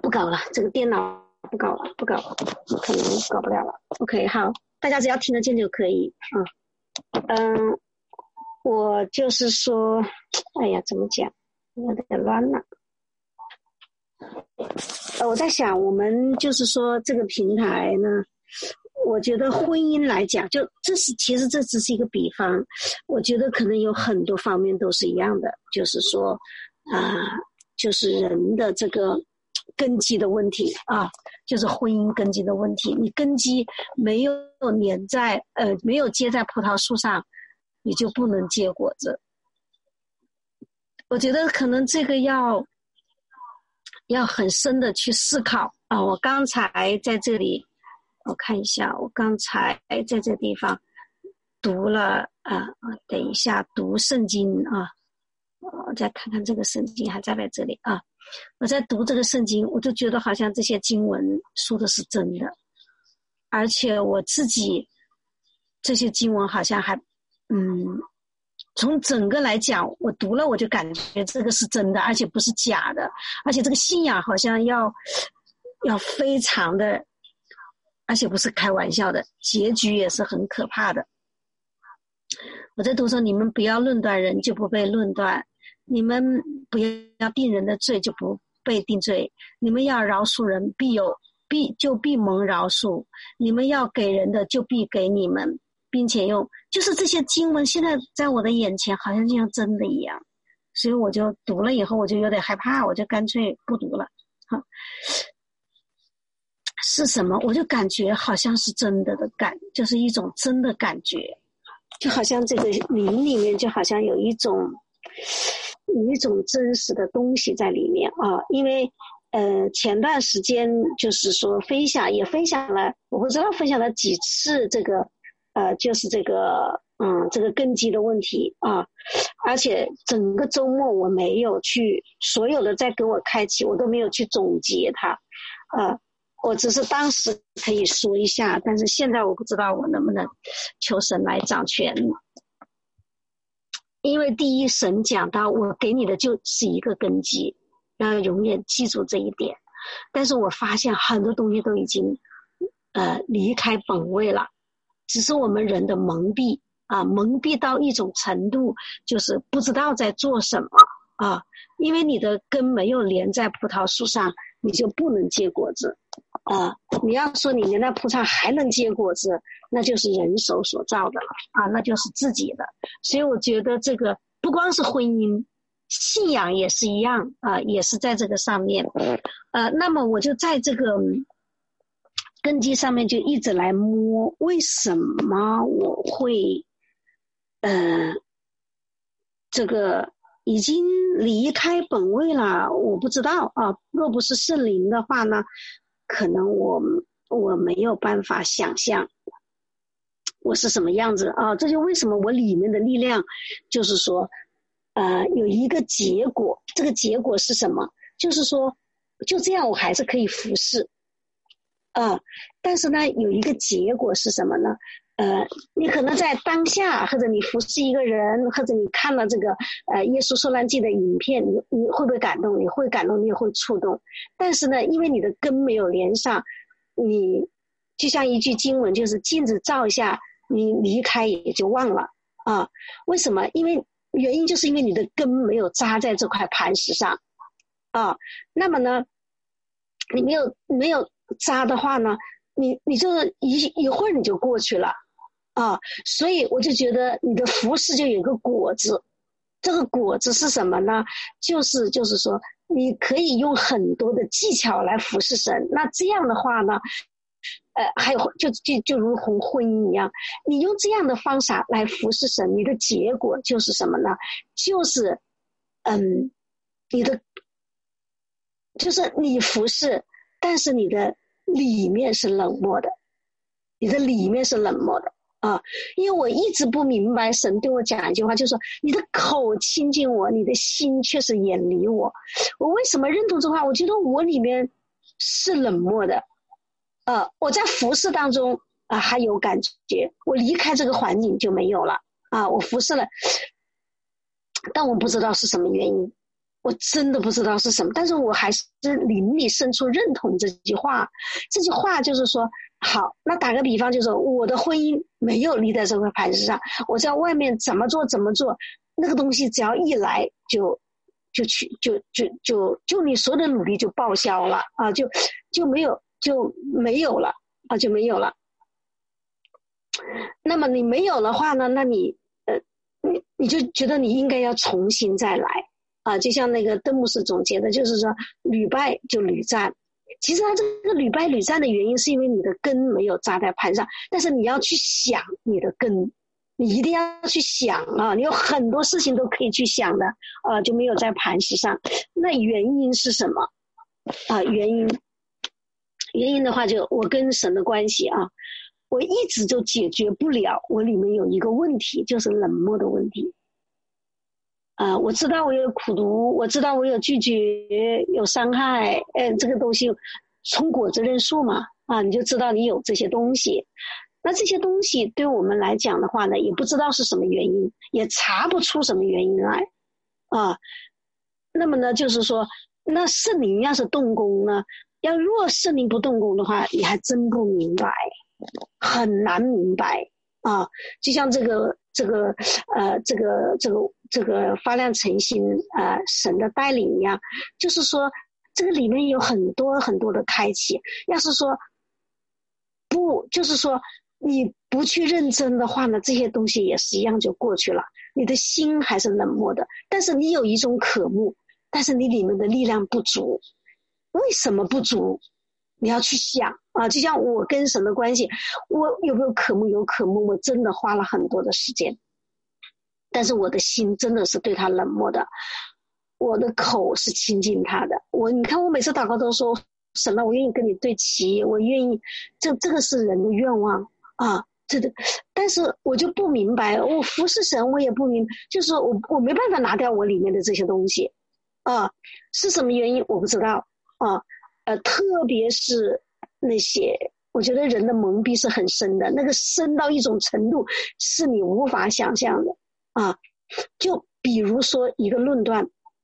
不搞了，这个电脑不搞了，可能搞不了了。OK， 好，大家只要听得见就可以。我就是说，哎呀，怎么讲，有点乱了。我在想，我们就是说这个平台呢，我觉得婚姻来讲，其实这只是一个比方，我觉得可能有很多方面都是一样的，就是说就是人的这个根基的问题啊，就是婚姻根基的问题。你根基没有没有结在葡萄树上，你就不能结果子。我觉得可能这个要很深的去思考啊。我刚才在这里，我看一下，我刚才在这地方读了等一下读圣经啊，我再看看这个圣经还在这里啊。我在读这个圣经，我就觉得好像这些经文说的是真的，而且我自己这些经文好像还从整个来讲，我读了我就感觉这个是真的，而且不是假的，而且这个信仰好像要非常的，而且不是开玩笑的，结局也是很可怕的。我在读说，你们不要论断人，就不被论断；你们不要定人的罪，就不被定罪；你们要饶恕人，必蒙饶恕；你们要给人的，就必给你们，并且就是这些经文现在在我的眼前，好像就像真的一样，所以我就读了以后，我就有点害怕，我就干脆不读了。是什么？我就感觉好像是真的就是一种真的感觉，就好像这个灵里面就好像有一种真实的东西在里面啊。因为前段时间就是说分享了，我不知道分享了几次这个就是这个根基的问题啊。而且整个周末我没有去所有的在给我开启，我都没有去总结它我只是当时可以说一下，但是现在我不知道我能不能求神来掌权。因为第一，神讲到我给你的就是一个根基，要永远记住这一点。但是我发现很多东西都已经离开本位了，只是我们人的蒙蔽到一种程度，就是不知道在做什么因为你的根没有连在葡萄树上，你就不能结果子你要说你连在葡萄上还能结果子，那就是人手所造的那就是自己的。所以我觉得这个不光是婚姻，信仰也是一样也是在这个上面那么我就在这个根基上面就一直来摸，为什么我会这个已经离开本位了，我不知道若不是圣灵的话呢，可能我没有办法想象我是什么样子这就为什么我里面的力量就是说有一个结果。这个结果是什么？就是说就这样我还是可以服侍但是呢有一个结果是什么呢？你可能在当下，或者你服侍一个人，或者你看了这个耶稣受难记的影片，你会不会感动？你会感动，你也会触动。但是呢，因为你的根没有连上，你就像一句经文，就是镜子照一下，你离开也就忘了为什么？原因就是因为你的根没有扎在这块磐石上那么呢，你没有扎的话呢，你就是一会儿你就过去了所以我就觉得你的服侍就有一个果子。这个果子是什么呢？就是说你可以用很多的技巧来服侍神。那这样的话呢还有就如同婚姻一样，你用这样的方法来服侍神，你的结果就是什么呢？就是你的就是你服侍，但是你的里面是冷漠的，你的里面是冷漠的因为我一直不明白，神对我讲一句话，就是说你的口亲近我，你的心却是远离我。我为什么认同这话？我觉得我里面是冷漠的我在服侍当中还有感觉，我离开这个环境就没有了我服侍了，但我不知道是什么原因我真的不知道是什么，但是我还是灵里深处认同这句话。这句话就是说，好，那打个比方，就是我的婚姻没有立在这块盘子上，我在外面怎么做，那个东西只要一来就你所有的努力就报销了啊，就没有了啊，就没有了。那么你没有的话呢，那你你就觉得你应该要重新再来啊，就像那个邓牧师总结的，就是说屡败就屡战。其实他这个屡败屡战的原因是因为你的根没有扎在盘上，但是你要去想你的根，你一定要去想啊，你有很多事情都可以去想的啊，就没有在磐石上。那原因是什么啊？原因的话，就我跟神的关系啊，我一直就解决不了，我里面有一个问题，就是冷漠的问题。我知道我有苦毒，我知道我有拒绝，有伤害，这个东西从果子认数嘛，啊，你就知道你有这些东西。那这些东西对我们来讲的话呢，也不知道是什么原因，也查不出什么原因来，啊，那么呢，就是说，那圣灵要是动工呢，若圣灵不动工的话，你还真不明白，很难明白啊。就像这个发亮晨星神的带领一样，就是说这个里面有很多很多的开启。要是说不，就是说你不去认真的话呢，这些东西也是一样就过去了。你的心还是冷漠的，但是你有一种渴慕，但是你里面的力量不足。为什么不足？你要去想啊，就像我跟神的关系，我有没有渴慕？有渴慕，我真的花了很多的时间，但是我的心真的是对他冷漠的，我的口是亲近他的。你看我每次祷告都说，神啊，我愿意跟你对齐，我愿意，这个是人的愿望啊，但是我就不明白，我服侍神，我也不明，就是我没办法拿掉我里面的这些东西啊，是什么原因我不知道啊。特别是那些，我觉得人的蒙蔽是很深的，那个深到一种程度是你无法想象的啊。就比如说一个论断，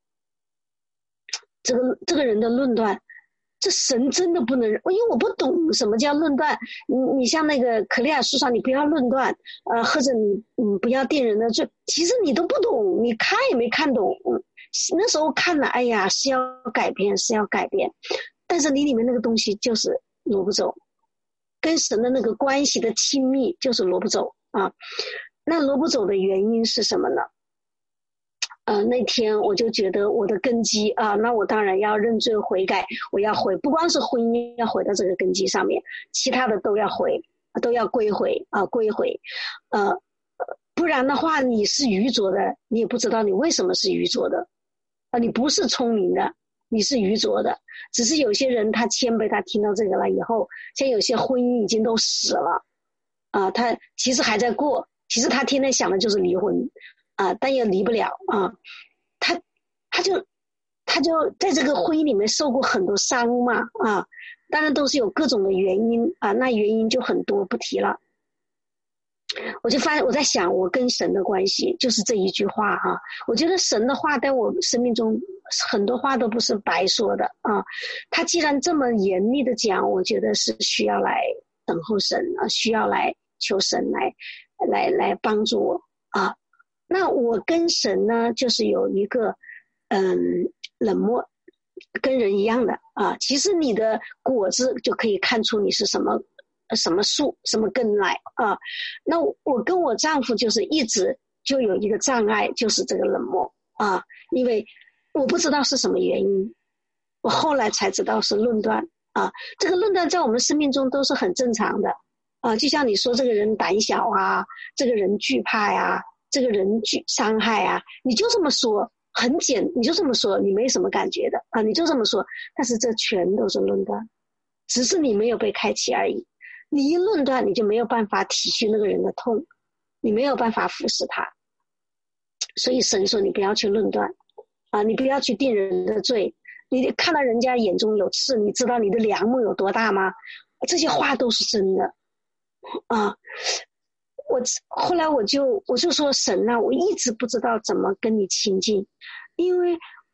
这个人的论断，这神真的不能，因为我不懂什么叫论断。你像那个可利亚书上，你不要论断，或者你不要定人的罪，其实你都不懂，你看也没看懂。那时候看了，哎呀，是要改变，但是你里面那个东西就是挪不走，跟神的那个关系的亲密就是挪不走啊。那挪不走的原因是什么呢？那天我就觉得我的根基啊，那我当然要认罪悔改，我要回，不光是婚姻要回到这个根基上面，其他的都要回，都要归回啊，归回。不然的话，你是愚拙的，你也不知道你为什么是愚拙的啊，你不是聪明的。你是愚拙的，只是有些人他谦卑，他听到这个了以后，像有些婚姻已经都死了啊，他其实还在过，其实他天天想的就是离婚啊，但也离不了啊，他就在这个婚姻里面受过很多伤嘛啊，当然都是有各种的原因啊，那原因就很多不提了。我就发现我在想我跟神的关系就是这一句话哈，我觉得神的话在我生命中很多话都不是白说的啊，他既然这么严厉的讲，我觉得是需要来等候神啊，需要来求神来帮助我啊。那我跟神呢就是有一个冷漠，跟人一样的啊，其实你的果子就可以看出你是什么树什么根来啊。那我跟我丈夫就是一直就有一个障碍，就是这个冷漠啊，因为我不知道是什么原因，我后来才知道是论断啊。这个论断在我们生命中都是很正常的啊，就像你说这个人胆小啊，这个人惧怕呀，这个人伤害啊，你就这么说你就这么说，你没什么感觉的啊，你就这么说，但是这全都是论断，只是你没有被开启而已。你一论断，你就没有办法体恤那个人的痛，你没有办法服侍他。所以神说你不要去论断啊，你不要去定人的罪，你看到人家眼中有刺，你知道你的梁木有多大吗？这些话都是真的啊。后来我就说神啊，我一直不知道怎么跟你亲近，因为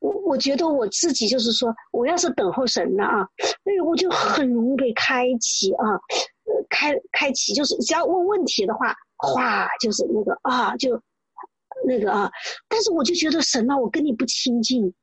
我觉得我自己就是说，我要是等候神了啊，我就很容易被开启啊，开启就是只要问问题的话，哗就是那个啊，就那个啊，但是我就觉得神啊，我跟你不亲近，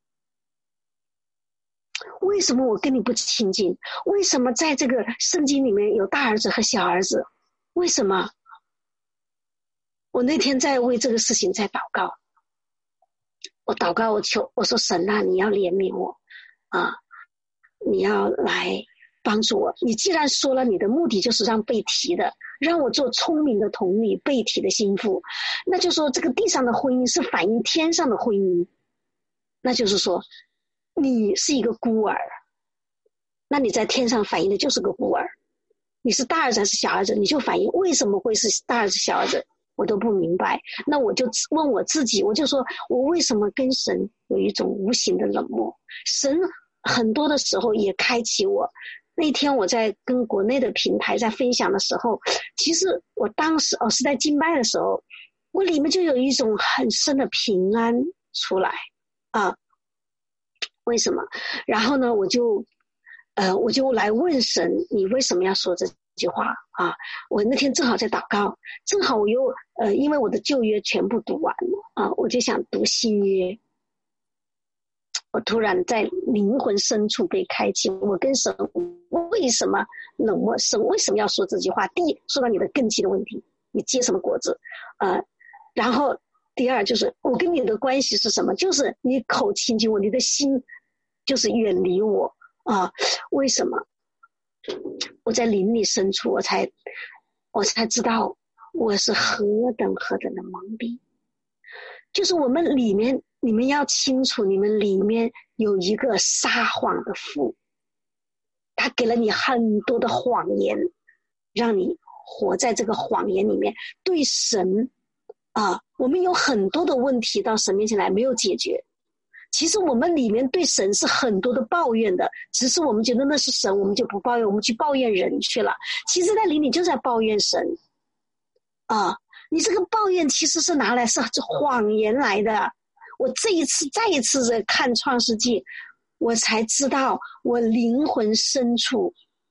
为什么我跟你不亲近？为什么在这个圣经里面有大儿子和小儿子？为什么？我那天在为这个事情在祷告，我祷告，我说神啊，你要怜悯我啊，你要来帮助我。你既然说了你的目的就是让被提的，让我做聪明的童女，被提的心腹，那就说这个地上的婚姻是反映天上的婚姻，那就是说你是一个孤儿，那你在天上反映的就是个孤儿。你是大儿子还是小儿子，你就反映为什么会是大儿子小儿子，我都不明白。那我就问我自己，我就说我为什么跟神有一种无形的冷漠？神很多的时候也开启我。那天我在跟国内的平台在分享的时候，其实我当时是在敬拜的时候，我里面就有一种很深的平安出来啊。为什么？然后呢，我就来问神，你为什么要说这句话啊？我那天正好在祷告，正好我又因为我的旧约全部读完了啊，我就想读新约。我突然在灵魂深处被开启，我跟神为什么冷漠？神为什么要说这句话？第一，说到你的根基的问题，你结什么果子？然后第二就是我跟你的关系是什么？就是你口亲近我，你的心就是远离我啊？为什么？我在灵里深处，我才知道我是何等的蒙蔽。就是我们里面，你们要清楚，你们里面有一个撒谎的父，他给了你很多的谎言，让你活在这个谎言里面。对神我们有很多的问题到神面前来没有解决。其实我们里面对神是很多的抱怨的，只是我们觉得那是神，我们就不抱怨，我们去抱怨人去了。其实在灵里就在抱怨神你这个抱怨其实是拿来是谎言来的。我再一次的看创世纪，我才知道我灵魂深处，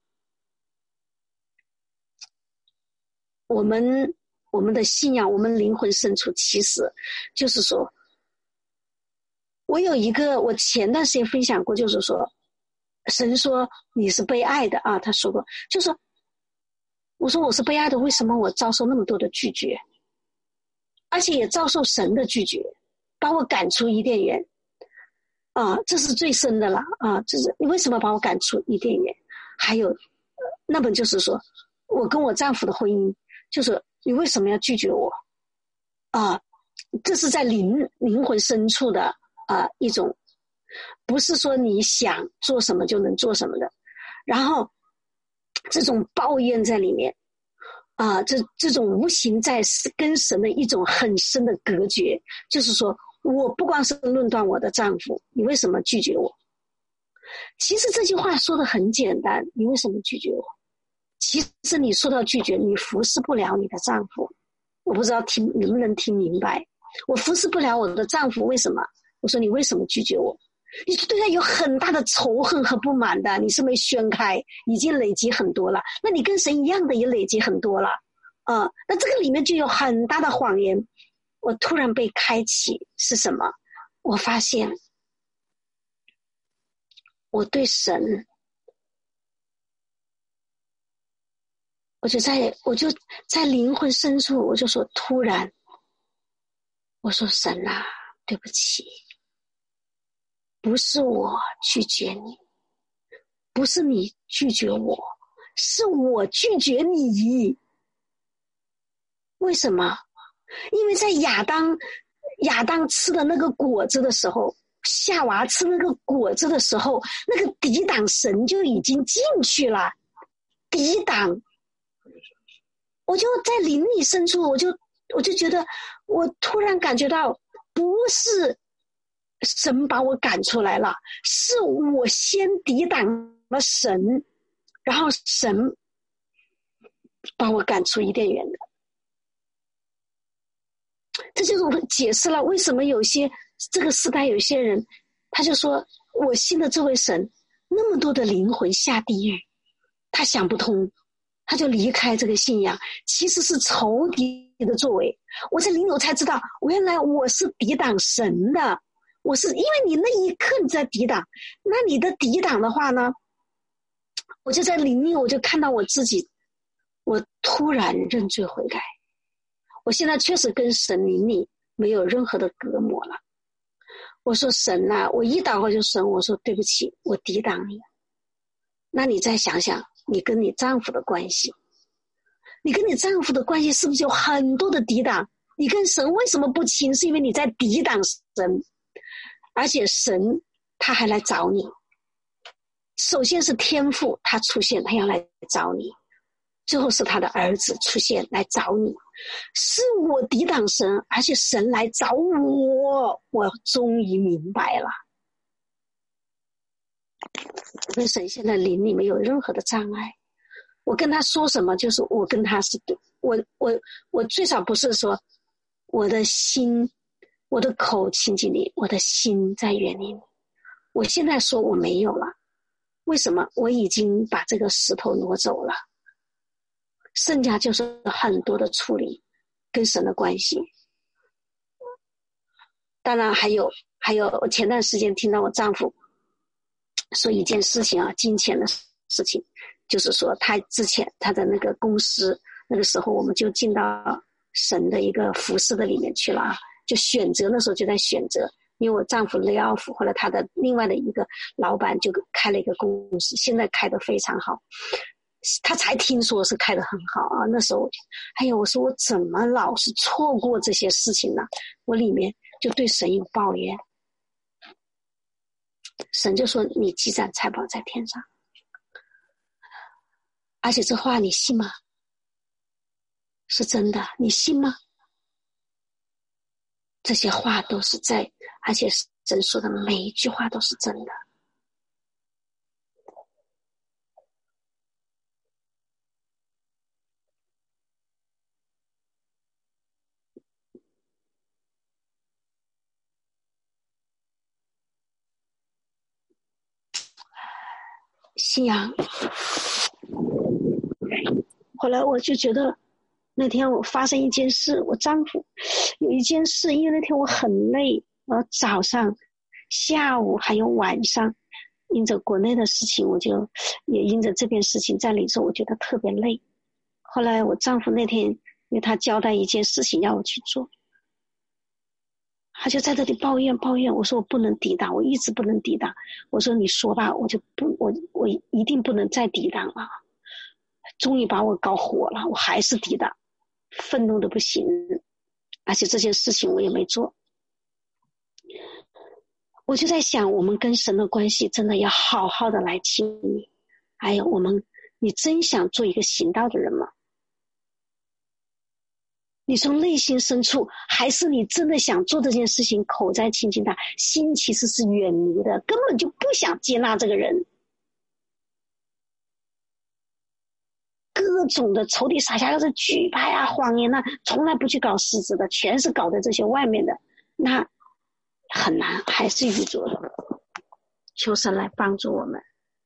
我们的信仰，我们灵魂深处其实就是说，我前段时间分享过，就是说神说你是被爱的他说过，就是我说我是被爱的，为什么我遭受那么多的拒绝，而且也遭受神的拒绝，把我赶出伊甸园这是最深的了这是你为什么把我赶出伊甸园？还有那本就是说我跟我丈夫的婚姻，就是你为什么要拒绝我这是在灵魂深处的一种，不是说你想做什么就能做什么的。然后这种抱怨在里面这种无形在跟神的一种很深的隔绝，就是说我不光是论断我的丈夫，你为什么拒绝我？其实这句话说的很简单，你为什么拒绝我？其实你说到拒绝，你服侍不了你的丈夫。我不知道能不能听明白。我服侍不了我的丈夫，为什么？我说你为什么拒绝我？你是对他有很大的仇恨和不满的，你是没宣开，已经累积很多了。那你跟神一样的也累积很多了那这个里面就有很大的谎言。我突然被开启是什么？我发现我对神，我就在灵魂深处，我就说突然，我说神啊，对不起，不是我拒绝你，不是你拒绝我，是我拒绝你。为什么？因为在亚当吃的那个果子的时候，夏娃吃那个果子的时候，那个抵挡神就已经进去了，抵挡。我就在灵里深处，我就觉得，我突然感觉到，不是神把我赶出来了，是我先抵挡了神，然后神把我赶出伊甸园的。这就是解释了为什么有些这个时代有些人，他就说我信的这位神，那么多的灵魂下地狱，他想不通，他就离开这个信仰，其实是仇敌的作为。我在临走才知道，原来我是抵挡神的，我是因为你那一刻你在抵挡，那你的抵挡的话呢，我就在灵里，我就看到我自己，我突然认罪悔改，我现在确实跟神灵里没有任何的隔膜了。我说神啊，我一祷告就神，我说对不起，我抵挡你。那你再想想，你跟你丈夫的关系，你跟你丈夫的关系是不是有很多的抵挡？你跟神为什么不亲？是因为你在抵挡神，而且神他还来找你。首先是天父他出现，他要来找你，最后是他的儿子出现来找你。是我抵挡神，而且神来找我，我终于明白了。我跟神现在灵里没有任何的障碍，我跟他说什么就是我跟他是对，我最少不是说我的心我的口亲近你，我的心在远离你。我现在说我没有了，为什么？我已经把这个石头挪走了，剩下就是很多的处理跟神的关系。当然还有我前段时间听到我丈夫说一件事情啊，金钱的事情，就是说他之前他的那个公司，那个时候我们就进到神的一个服侍的里面去了啊，就选择那时候就在选择，因为我丈夫 lay off， 后来他的另外的一个老板就开了一个公司，现在开得非常好，他才听说是开得很好啊。那时候哎呀，我说我怎么老是错过这些事情呢？我里面就对神有抱怨，神就说你积攒财宝在天上，而且这话你信吗？是真的，你信吗？这些话都是在，而且神说的每一句话都是真的。信仰，后来我就觉得那天我发生一件事，我丈夫有一件事，因为那天我很累，早上下午还有晚上，因着国内的事情，我就也因着这边事情在领受，我觉得特别累。后来我丈夫那天因为他交代一件事情要我去做，他就在这里抱怨，我说我不能抵挡，我一直不能抵挡。我说你说吧，我就不，我一定不能再抵挡了。终于把我搞火了，我还是抵挡，愤怒的不行，而且这件事情我也没做。我就在想，我们跟神的关系真的要好好的来亲密。还有你真想做一个行道的人吗？你从内心深处，还是你真的想做这件事情，口在亲近他，心其实是远离的，根本就不想接纳这个人。各种的仇敌撒下，要是举牌啊、谎言啊，从来不去搞实质的，全是搞的这些外面的，那很难，还是愚拙的。求神来帮助我们。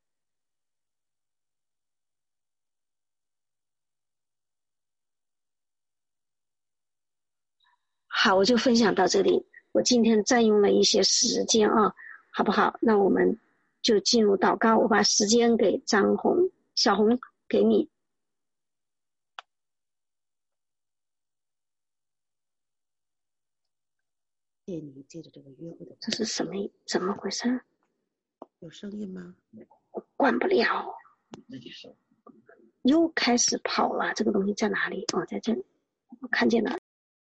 好，我就分享到这里。我今天占用了一些时间啊，好不好？那我们就进入祷告。我把时间给张红、小红，给你。 谢谢你借着这个约会的， 这是什么？怎么回事？ 有声音吗？ 我关不了，又开始跑了。这个东西在哪里？哦，在这里，我看见了。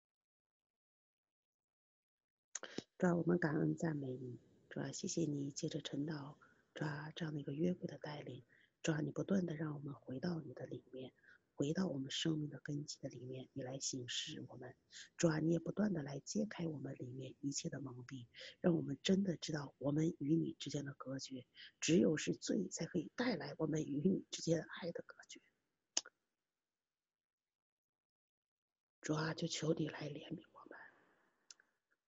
主啊，我们感恩赞美你，主啊，谢谢你借着陈导，主啊这样的一个约会的带领，主啊，你不断的让我们回到你的里面，回到我们生命的根基的里面，你来行事我们，主啊，你也不断的来揭开我们里面一切的蒙蔽，让我们真的知道我们与你之间的隔绝，只有是罪才可以带来我们与你之间爱的隔绝。主啊，就求你来怜悯我们，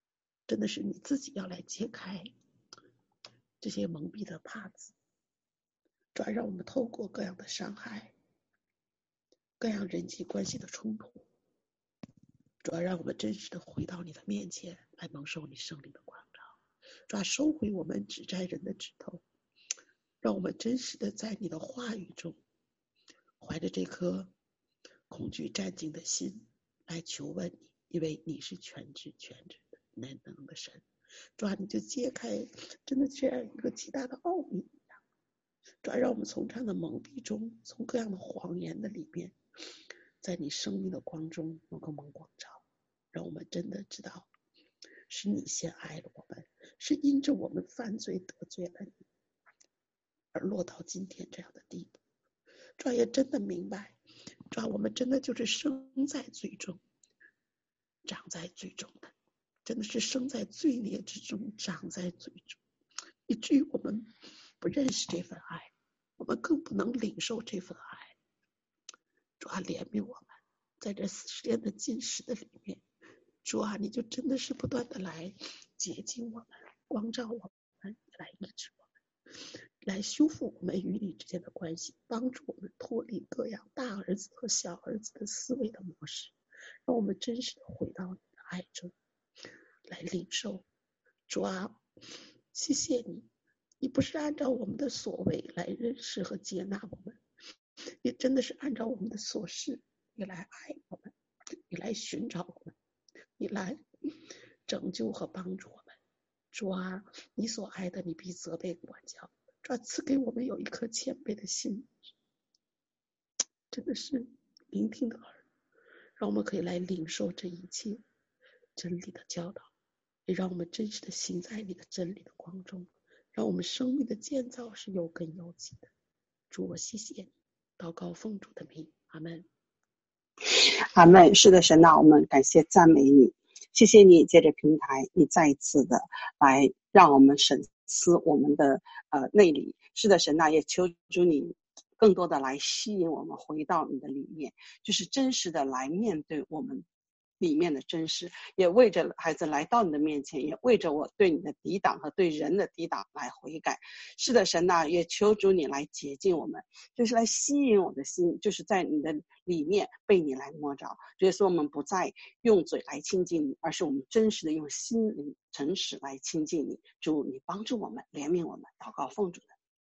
真的是你自己要来揭开这些蒙蔽的帕子，主要让我们透过各样的伤害，各样人际关系的冲突，主要让我们真实的回到你的面前，来蒙受你圣灵的光照，主要收回我们指摘人的指头，让我们真实的在你的话语中，怀着这颗恐惧战兢的心来求问你，因为你是全知全知的难能的神。主啊，你就揭开真的这样一个极大的奥秘一样，主啊，让我们从这样的蒙蔽中，从各样的谎言的里面，在你生命的光中能够蒙光照，让我们真的知道是你先爱了我们，是因着我们犯罪得罪了你而落到今天这样的地步。主啊，也真的明白，主啊，我们真的就是生在罪中，长在罪中的，真的是生在罪孽之中，长在罪中，以至于我们不认识这份爱，我们更不能领受这份爱。主啊，怜悯我们，在这40天的禁食的里面，主啊，你就真的是不断的来洁净我们，光照我们，来医治我们，来修复我们与你之间的关系，帮助我们脱离各样大儿子和小儿子的思维的模式，让我们真实的回到你的爱中来领受。主啊，谢谢你，你不是按照我们的所为来认识和接纳我们，也真的是按照我们的所事，你来爱我们，你来寻找我们，你来拯救和帮助我们。主啊，你所爱的，你必责备管教。主啊，赐给我们有一颗谦卑的心，真的是聆听的耳，让我们可以来领受这一切真理的教导，也让我们真实的行在你的真理的光中，让我们生命的建造是有根有基的。主，我谢谢你，祷告奉主的名，阿们。 阿们。是的，神啊，我们感谢赞美你，谢谢你借着平台，你再一次的来让我们审思我们的内里。是的，神啊，也求主你更多的来吸引我们回到你的里面，就是真实的来面对我们里面的真实，也为着孩子来到你的面前，也为着我对你的抵挡和对人的抵挡来悔改。是的，神啊，也求主你来洁净我们，就是来吸引我的心，就是在你的里面被你来摸着。所以说我们不再用嘴来亲近你，而是我们真实的用心灵诚实来亲近你。主，你帮助我们，怜悯我们，祷告奉主的。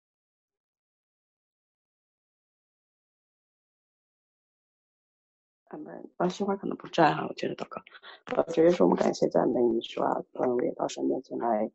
阿门。新华可能不在哈，我接着祷告。主耶稣，我们感谢赞美你，是吧？我也到神面前来，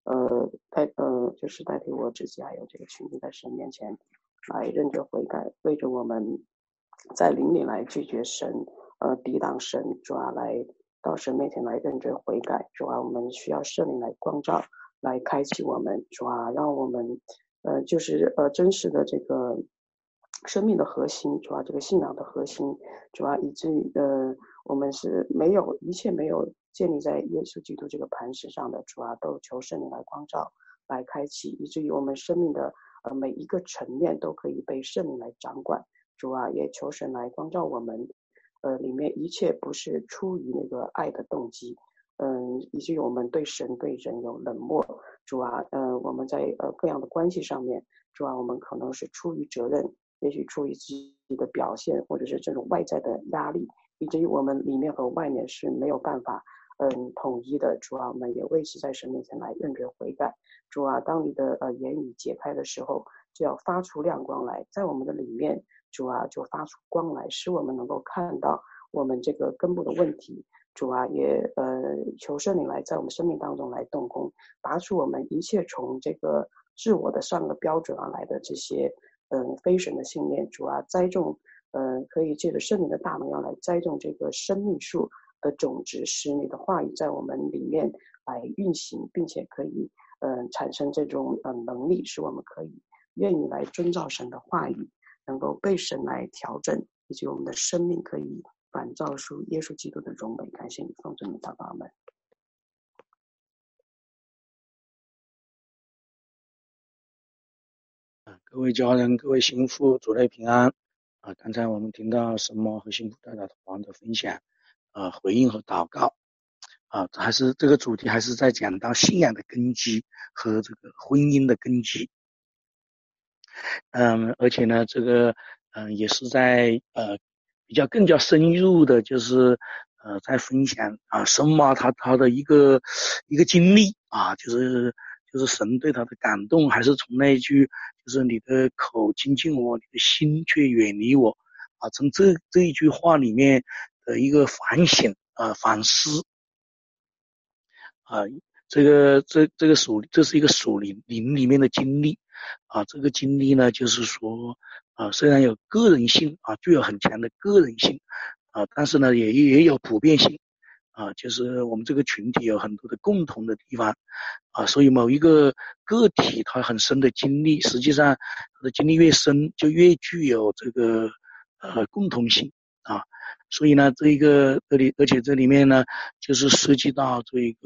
就是代替我自己还有这个群体在神面前来认罪悔改，为着我们在灵里来拒绝神，抵挡神，主啊，来到神面前来认罪悔改，主啊，我们需要圣灵来光照，来开启我们，主啊，让我们就是真实的这个生命的核心，主要这个信仰的核心，主要以至于我们是一切没有建立在耶稣基督这个磐石上的，主要都求圣灵来光照，来开启，以至于我们生命的每一个层面都可以被圣灵来掌管。主啊，也求神来光照我们，里面一切不是出于那个爱的动机，以至于我们对神对人有冷漠。主啊，我们在各样的关系上面，主啊，我们可能是出于责任，也许出于自己的表现，或者是这种外在的压力，以至于我们里面和外面是没有办法统一的。主啊，我们也为此在神面前来认罪悔改。主啊，当你的言语解开的时候，就要发出亮光来，在我们的里面，主啊，就发出光来，使我们能够看到我们这个根部的问题。主啊，也求圣灵来在我们生命当中来动工，拔出我们一切从这个自我的上个标准而来的这些非神的信念。主啊，栽种可以借着圣灵的大能要来栽种这个生命树的种子，使你的话语在我们里面来运行，并且可以产生这种能力，使我们可以愿意来遵照神的话语，能够被神来调整，以及我们的生命可以反照出耶稣基督的荣美。感谢你，奉主的祷告，阿们。 各位家人，各位幸福，主内平安。刚才我们听到神魔和幸福大大王的分享，回应和祷告。 还是这个主题还是在讲到信仰的根基和这个婚姻的根基。而且呢，这个也是在更加深入的，就是在分享神妈他的一个经历就是神对他的感动，还是从那一句就是你的口亲近我，你的心却远离我从这一句话里面的一个反省反思这是一个属灵里面的经历这个经历呢，就是说虽然有个人性具有很强的个人性但是呢也有普遍性就是我们这个群体有很多的共同的地方所以某一个个体他很深的经历，实际上他的经历越深，就越具有这个共同性所以呢，而且这里面呢，就是涉及到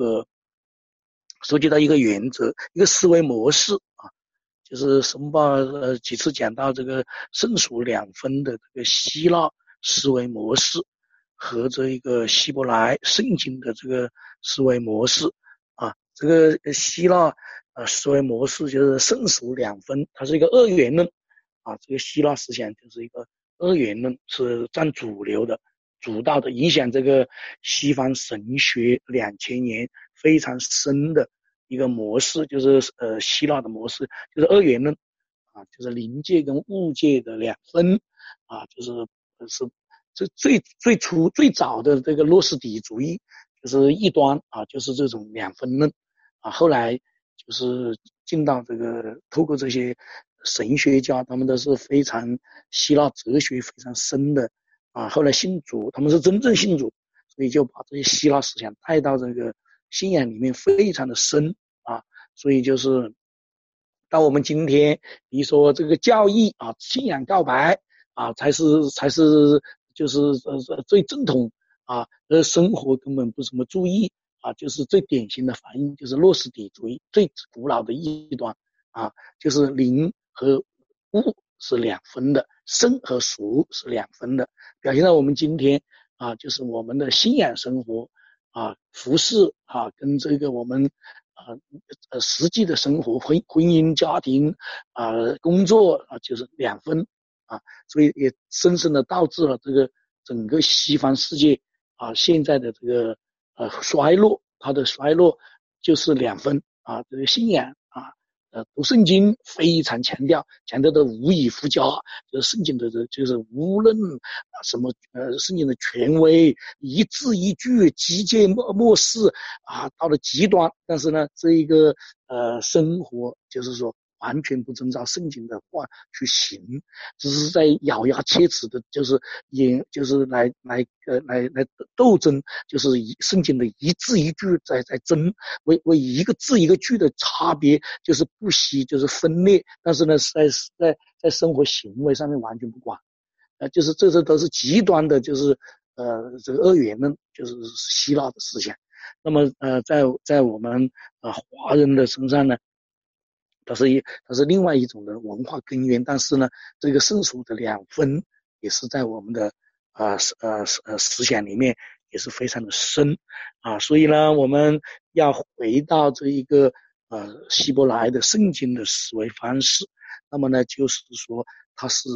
一个原则，一个思维模式就是申报几次讲到这个圣属两分的这个希腊思维模式和这个希伯来圣经的这个思维模式这个希腊思维模式就是圣属两分，它是一个二元论这个希腊思想就是一个二元论，是占主流的、主导的，影响这个西方神学2000年非常深的一个模式，就是希腊的模式，就是二元论就是灵界跟物界的两分就是这最初最早的这个诺斯底主义，就是异端就是这种两分论后来就是进到这个透过这些神学家，他们都是非常希腊哲学非常深的后来信主，他们是真正信主，所以就把这些希腊思想带到这个信仰里面非常的深所以就是到我们今天比如说这个教义信仰告白才是就是最正统生活根本不怎么注意就是最典型的反应就是诺斯底主义最古老的异端就是灵和物是两分的，生和俗是两分的，表现在我们今天就是我们的信仰生活服饰跟这个我们实际的生活婚姻家庭工作就是两分所以也深深的导致了这个整个西方世界现在的这个衰落，它的衰落就是两分这个信仰读圣经非常强调的无以复加，就是圣经的就是无论什么圣经的权威一字一句极尽漠视到了极端，但是呢这一个生活就是说完全不遵照圣经的话去行，只是在咬牙切齿的就是来斗争，就是圣经的一字一句在争，为一个字一个句的差别就是不惜就是分裂，但是呢在生活行为上面完全不管就是这都是极端的，就是这个二元论，就是希腊的思想。那么在我们华人的身上呢，它是另外一种的文化根源，但是呢这个圣属的两分也是在我们的思想里面也是非常的深所以呢我们要回到这一个希伯来的圣经的思维方式，那么呢就是说它是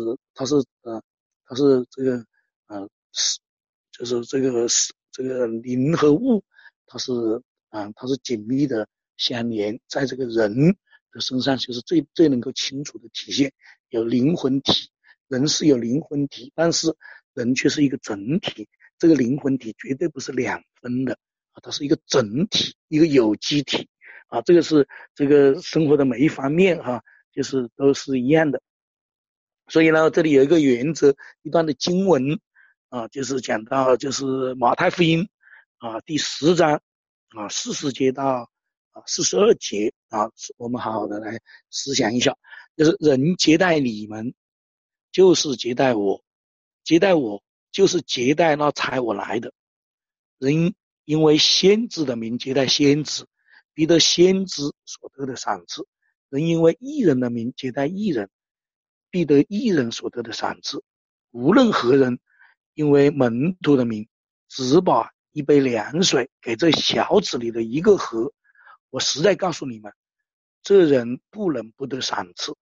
这个就是这个灵和物它是紧密的相连，在这个人的身上就是最能够清楚的体现，有灵魂体，人是有灵魂体，但是人却是一个整体，这个灵魂体绝对不是两分的它是一个整体，一个有机体这个是这个生活的每一方面就是都是一样的。所以呢这里有一个原则，一段的经文就是讲到就是马太福音第10章40节到42节我们好好的来思想一下，就是人接待你们就是接待我，接待我就是接待那差我来的。人因为先知的名接待先知，必得先知所得的赏赐；人因为义人的名接待义人，必得义人所得的赏赐。无论何人因为门徒的名只把一杯凉水给这小子里的一个喝，我实在告诉你们，这人不能不得赏赐。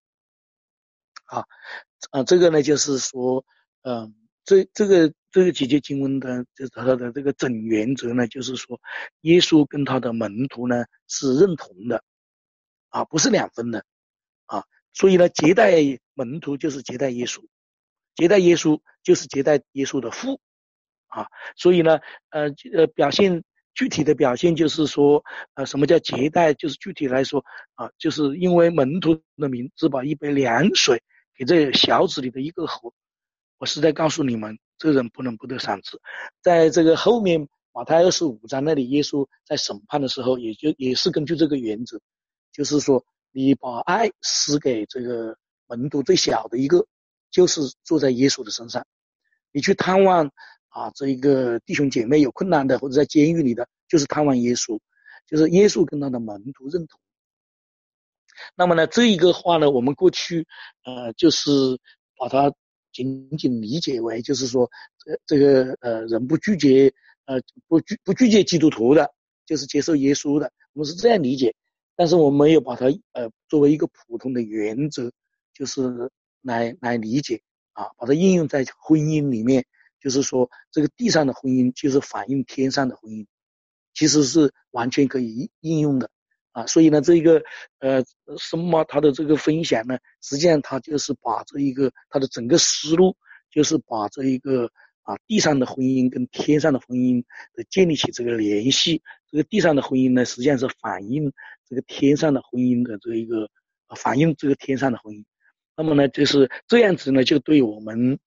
这个呢就是说，这个几节经文的就是它的这个整原则呢，就是说耶稣跟他的门徒呢是认同的不是两分的所以呢接待门徒就是接待耶稣，接待耶稣就是接待耶稣的父所以呢具体的表现就是说什么叫接待，就是具体来说就是因为门徒的名字把一杯凉水给这小子里的一个喝，我是在告诉你们，这人不能不得赏赐。在这个后面马太25章那里，耶稣在审判的时候也是根据这个原则，就是说你把爱施给这个门徒最小的一个，就是坐在耶稣的身上。你去探望这一个弟兄姐妹有困难的，或者在监狱里的，就是探望耶稣，就是耶稣跟他的门徒认同。那么呢，这一个话呢，我们过去就是把它仅仅理解为，就是说这个人不拒绝不拒绝基督徒的，就是接受耶稣的，我们是这样理解。但是我们没有把它作为一个普通的原则，就是来理解把它应用在婚姻里面，就是说这个地上的婚姻就是反映天上的婚姻，其实是完全可以应用的所以呢，这个什么他的这个分享呢，实际上他就是把这一个他的整个思路，就是把这一个地上的婚姻跟天上的婚姻的建立起这个联系。这个地上的婚姻呢，实际上是反映这个天上的婚姻的这一个反映这个天上的婚姻。那么呢，就是这样子呢，就对我们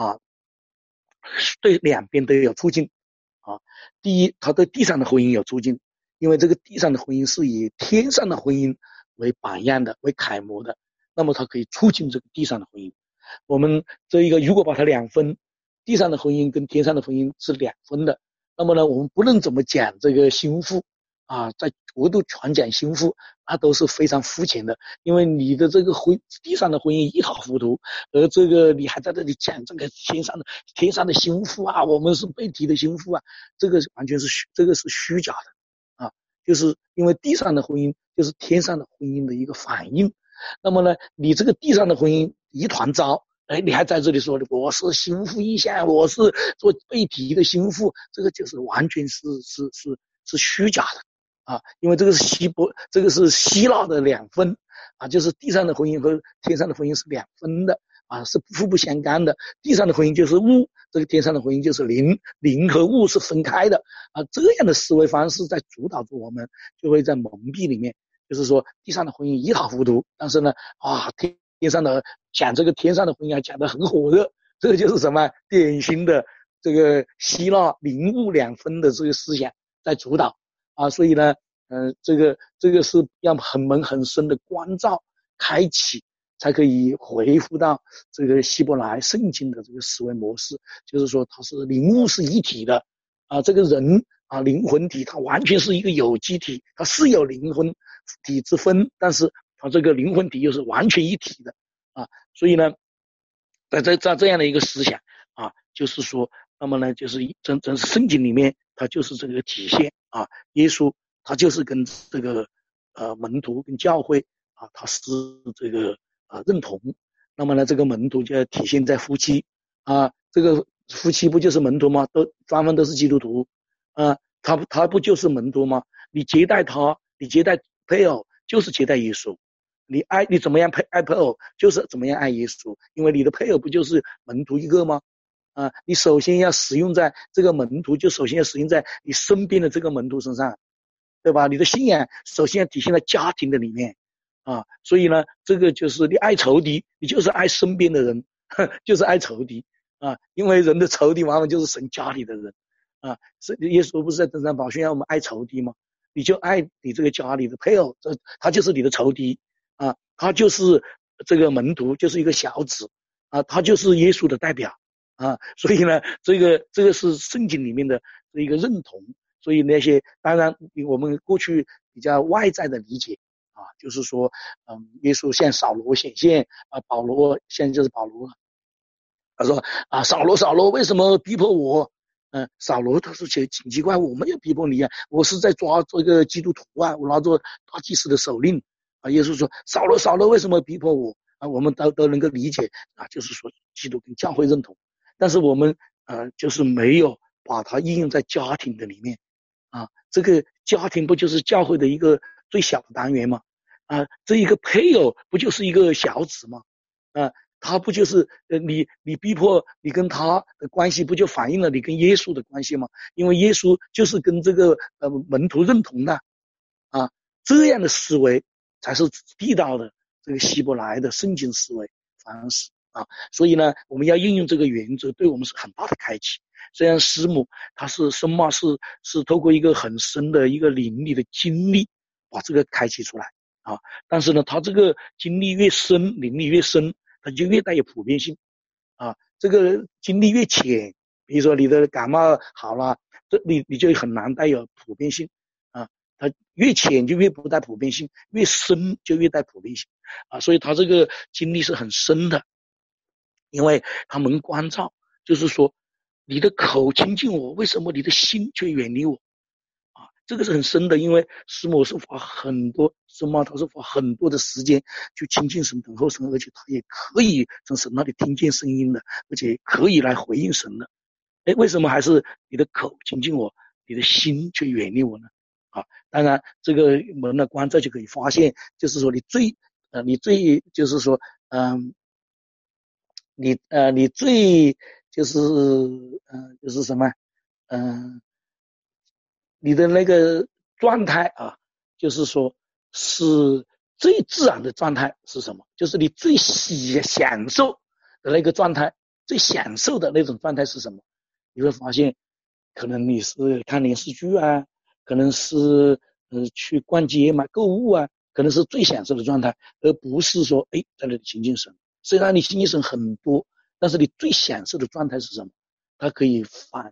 对两边都有促进第一，他对地上的婚姻有促进，因为这个地上的婚姻是以天上的婚姻为榜样的，为楷模的，那么它可以促进这个地上的婚姻。我们这一个如果把它两分，地上的婚姻跟天上的婚姻是两分的，那么呢，我们不论怎么讲这个心腹在国度全讲心腹，那都是非常肤浅的，因为你的这个地上的婚姻一塌糊涂，而这个你还在这里讲这个天上的心腹我们是被提的心腹这个完全是虚假的就是因为地上的婚姻就是天上的婚姻的一个反应。那么呢，你这个地上的婚姻一团糟，你还在这里说我是心腹意象，我是做被提的心腹，这个就是完全是虚假的因为这个是希腊的两分就是地上的婚姻和天上的婚姻是两分的是互不相干的。地上的婚姻就是物，这个天上的婚姻就是灵和物是分开的这样的思维方式在主导着我们，就会在蒙蔽里面，就是说地上的婚姻一塌糊涂，但是呢天上的讲这个天上的婚姻讲得很火热，这个就是什么典型的这个希腊灵物两分的这个思想在主导所以呢这个是要很深的关照开启，才可以回复到这个希伯来圣经的这个思维模式，就是说它是灵物是一体的这个人灵魂体它完全是一个有机体，它是有灵魂体之分，但是它这个灵魂体又是完全一体的所以呢在这样的一个思想就是说，那么呢就是真是圣经里面它就是这个体现耶稣他就是跟这个门徒跟教会他是这个认同。那么呢这个门徒就要体现在夫妻这个夫妻不就是门徒吗？双方都是基督徒他不就是门徒吗？你接待他，你接待配偶就是接待耶稣，你怎么样爱配偶就是怎么样爱耶稣，因为你的配偶不就是门徒一个吗你首先要使用在这个门徒，就首先要使用在你身边的这个门徒身上，对吧？你的信仰首先要体现在家庭的里面所以呢这个就是你爱仇敌，你就是爱身边的人就是爱仇敌因为人的仇敌往往就是神家里的人耶稣不是在登山宝训让我们爱仇敌吗？你就爱你这个家里的配偶，他就是你的仇敌他就是这个门徒，就是一个小子他就是耶稣的代表所以呢这个是圣经里面的一个认同。所以那些当然我们过去比较外在的理解就是说耶稣向扫罗显现保罗现在就是保罗了，他说扫罗为什么逼迫我扫罗他说挺奇怪，我没有逼迫你啊，我是在抓这个基督徒啊，我拿着大祭司的手令啊。耶稣说扫罗为什么逼迫我啊？我们都能够理解啊，就是说基督跟教会认同，但是我们就是没有把它应用在家庭的里面啊。这个家庭不就是教会的一个最小的单元吗？啊，这一个配偶不就是一个小子吗？啊，他不就是你逼迫你跟他的关系，不就反映了你跟耶稣的关系吗？因为耶稣就是跟这个门徒认同的啊，这样的思维才是地道的这个希伯来的圣经思维方式啊。所以呢，我们要应用这个原则，对我们是很大的开启。虽然师母他是深嘛是透过一个很深的一个灵里的经历把这个开启出来啊，但是呢，他这个经历越深，灵力越深，它就越带有普遍性啊。这个经历越浅，比如说你的感冒好了，你就很难带有普遍性啊。它越浅就越不带普遍性，越深就越带普遍性啊。所以他这个经历是很深的，因为他蒙光照，就是说你的口亲近我，为什么你的心却远离我？啊，这个是很深的，因为师母是花很多，师母他是花很多的时间去亲近神、等候神，而且他也可以从神那里听见声音的，而且可以来回应神的。哎，为什么还是你的口亲近我，你的心却远离我呢？啊，当然这个蒙了光照就可以发现，就是说你最就是说，你最就是就是什么，你的那个状态啊，就是说是最自然的状态是什么？就是你最享受的那个状态，最享受的那种状态是什么？你会发现，可能你是看电视剧啊，可能是去逛街买购物啊，可能是最享受的状态，而不是说在那里亲近神。虽然你亲近神很多，但是你最享受的状态是什么？它可以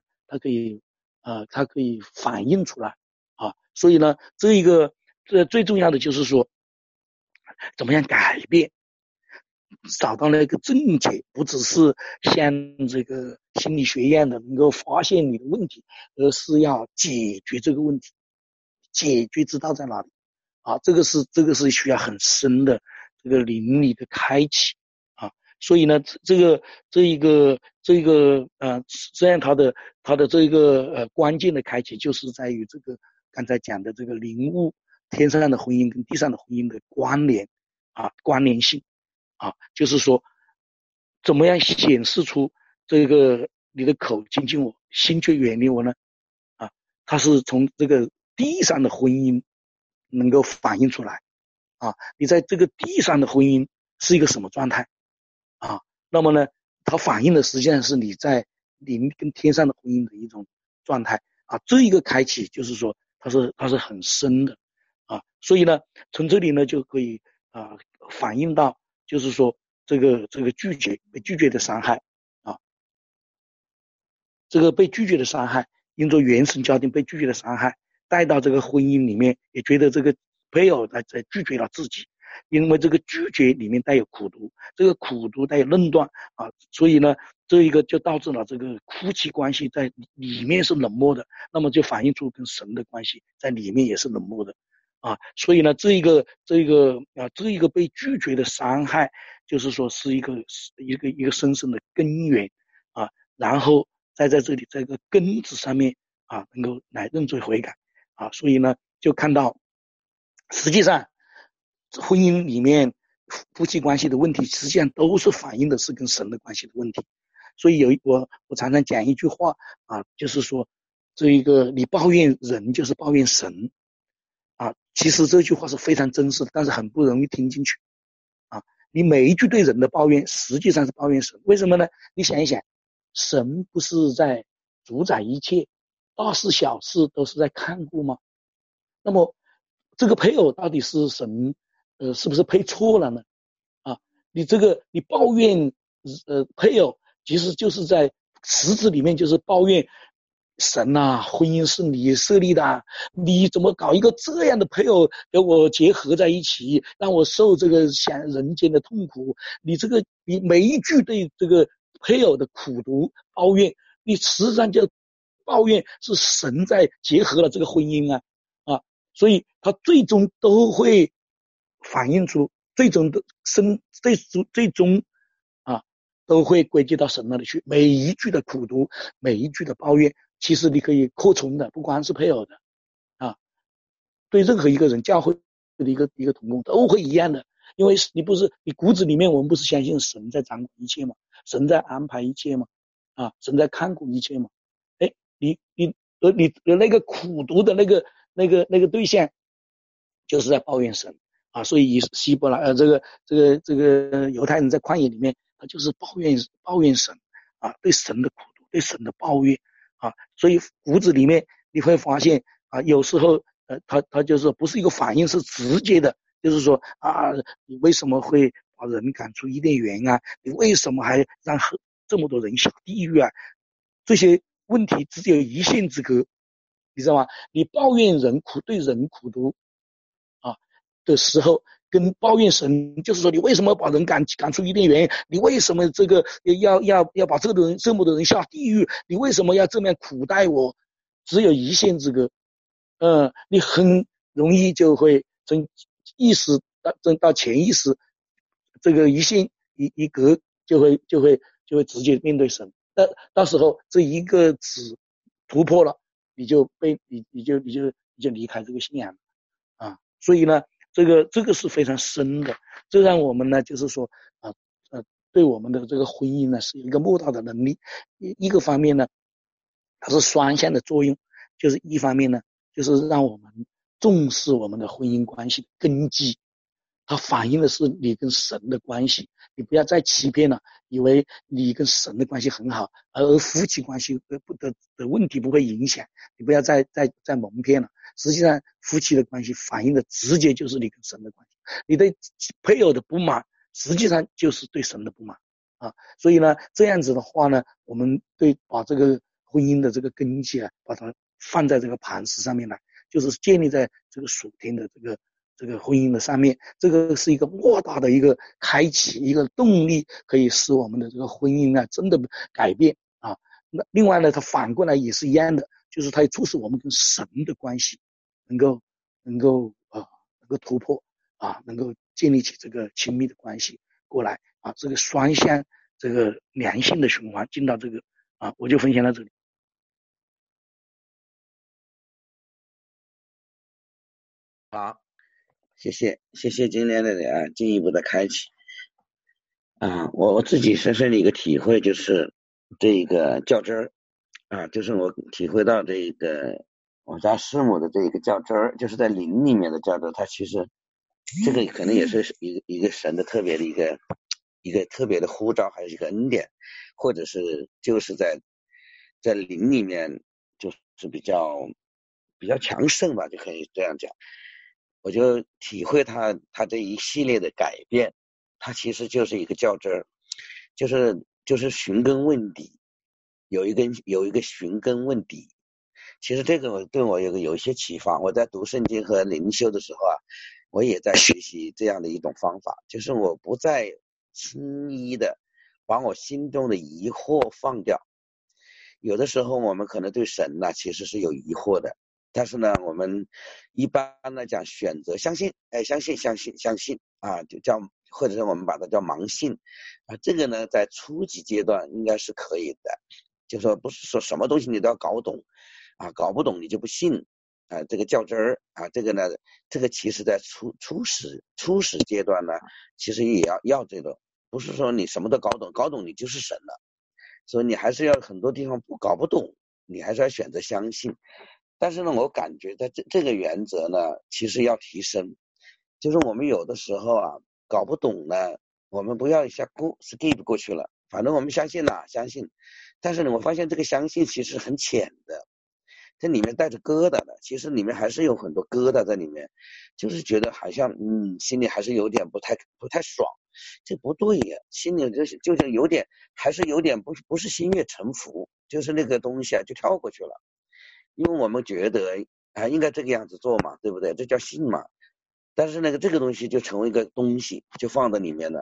它可以反映出来啊。所以呢，这最重要的就是说，怎么样改变，找到那个症结，不只是像这个心理学一样的能够发现你的问题，而是要解决这个问题，解决之道在哪里啊？这个是需要很深的这个灵力的开启啊。所以呢，这一个实际上它的这个关键的开启就是在于这个刚才讲的这个灵悟天上的婚姻跟地上的婚姻的关联啊，关联性啊，就是说怎么样显示出这个你的口亲近我，心却远离我呢？啊，它是从这个地上的婚姻能够反映出来啊，你在这个地上的婚姻是一个什么状态啊？那么呢，它反映的实际上是你在灵跟天上的婚姻的一种状态啊。这一个开启就是说它是很深的啊，所以呢，从这里呢就可以反映到就是说这个被拒绝的伤害啊，这个被拒绝的伤害，因着原生家庭被拒绝的伤害带到这个婚姻里面，也觉得这个配偶在拒绝了自己，因为这个拒绝里面带有苦毒，这个苦毒带有论断啊，所以呢，这一个就导致了这个夫妻关系在里面是冷漠的，那么就反映出跟神的关系在里面也是冷漠的啊，所以呢，这一个被拒绝的伤害，就是说是一个深深的根源啊，然后再在这里这个根子上面啊，能够来认罪悔改啊，所以呢，就看到实际上婚姻里面夫妻关系的问题，实际上都是反映的是跟神的关系的问题。所以我常常讲一句话啊，就是说这一个你抱怨人就是抱怨神啊，其实这句话是非常真实的，但是很不容易听进去啊。你每一句对人的抱怨，实际上是抱怨神。为什么呢？你想一想，神不是在主宰一切，大事小事都是在看顾吗？那么这个配偶到底是神是不是配错了呢？啊，你抱怨配偶，其实就是在实质里面就是抱怨神啊，婚姻是你设立的啊，你怎么搞一个这样的配偶给我结合在一起，让我受这个想人间的痛苦？你每一句对这个配偶的苦毒抱怨，你实际上就抱怨是神在结合了这个婚姻所以它最终都会反映出最终都会归结到神那里去。每一句的苦读，每一句的抱怨，其实你可以扩充的，不光是配偶的对任何一个人，教会的一个同工都会一样的。因为你骨子里面我们不是相信神在掌管一切吗？神在安排一切吗？神在看顾一切吗？你的那个苦读的那个对象，就是在抱怨神所以希伯来这个犹太人在旷野里面，他就是抱怨神对神的苦读，对神的抱怨所以骨子里面你会发现有时候他就是不是一个反应，是直接的，就是说你为什么会把人赶出伊甸园你为什么还让这么多人下地狱这些问题只有一线之隔，你知道吗？你抱怨对人苦读的时候，跟抱怨神，就是说你为什么把人赶出伊甸园？你为什么这个要把这么多人下地狱？你为什么要这么苦待我？只有一线之隔。你很容易就会从意识到潜意识，这个一线一隔就会直接面对神。到时候这一个字突破了，你就离开这个信仰所以呢，这个是非常深的，这让我们呢就是说对我们的这个婚姻呢是一个莫大的能力。一个方面呢，它是双向的作用，就是一方面呢，就是让我们重视我们的婚姻关系的根基，它反映的是你跟神的关系。你不要再欺骗了，以为你跟神的关系很好，而夫妻关系的问题不会影响。你不要再蒙骗了。实际上夫妻的关系反映的直接就是你跟神的关系，你对配偶的不满实际上就是对神的不满所以呢，这样子的话呢，我们把这个婚姻的这个根基把它放在这个磐石上面来，就是建立在这个属天的这个婚姻的上面。这个是一个莫大的一个开启，一个动力，可以使我们的这个婚姻真的改变那另外呢，它反过来也是一样的，就是它促使我们跟神的关系能够突破能够建立起这个亲密的关系过来这个双向这个良性的循环进到这个我就分享到这里。 好，谢谢今天的进一步的开启我自己深深的一个体会就是这个较真就是我体会到这个我家师母的这个较真就是在灵里面的较真，它其实这个可能也是一个神的特别的一个特别的呼召，还是一个恩典，或者是就是在灵里面就是比较强盛吧，就可以这样讲。我就体会他这一系列的改变，他其实就是一个较真，就是寻根问底，有一个寻根问底。其实这个对我有一些启发。我在读圣经和灵修的时候我也在学习这样的一种方法，就是我不再轻易的把我心中的疑惑放掉。有的时候我们可能对神其实是有疑惑的，但是呢，我们一般呢讲选择相信，相信就叫，或者是我们把它叫盲信这个呢在初级阶段应该是可以的，就说不是说什么东西你都要搞懂搞不懂你就不信这个较真儿这个呢，这个其实在初始阶段呢，其实也要这个，不是说你什么都搞懂你就是神了。所以你还是要很多地方搞不懂，你还是要选择相信。但是呢，我感觉在这个原则呢，其实要提升。就是我们有的时候搞不懂呢，我们不要一下skip 过去了，反正我们相信相信。但是呢，我发现这个相信其实很浅的，这里面带着疙瘩的，其实里面还是有很多疙瘩在里面，就是觉得好像心里还是有点不太爽。这不对呀，心里就是有点，还是有点不是心悦诚服，就是那个东西就跳过去了。因为我们觉得应该这个样子做嘛，对不对？这叫信嘛。但是这个东西就成为一个东西，就放在里面了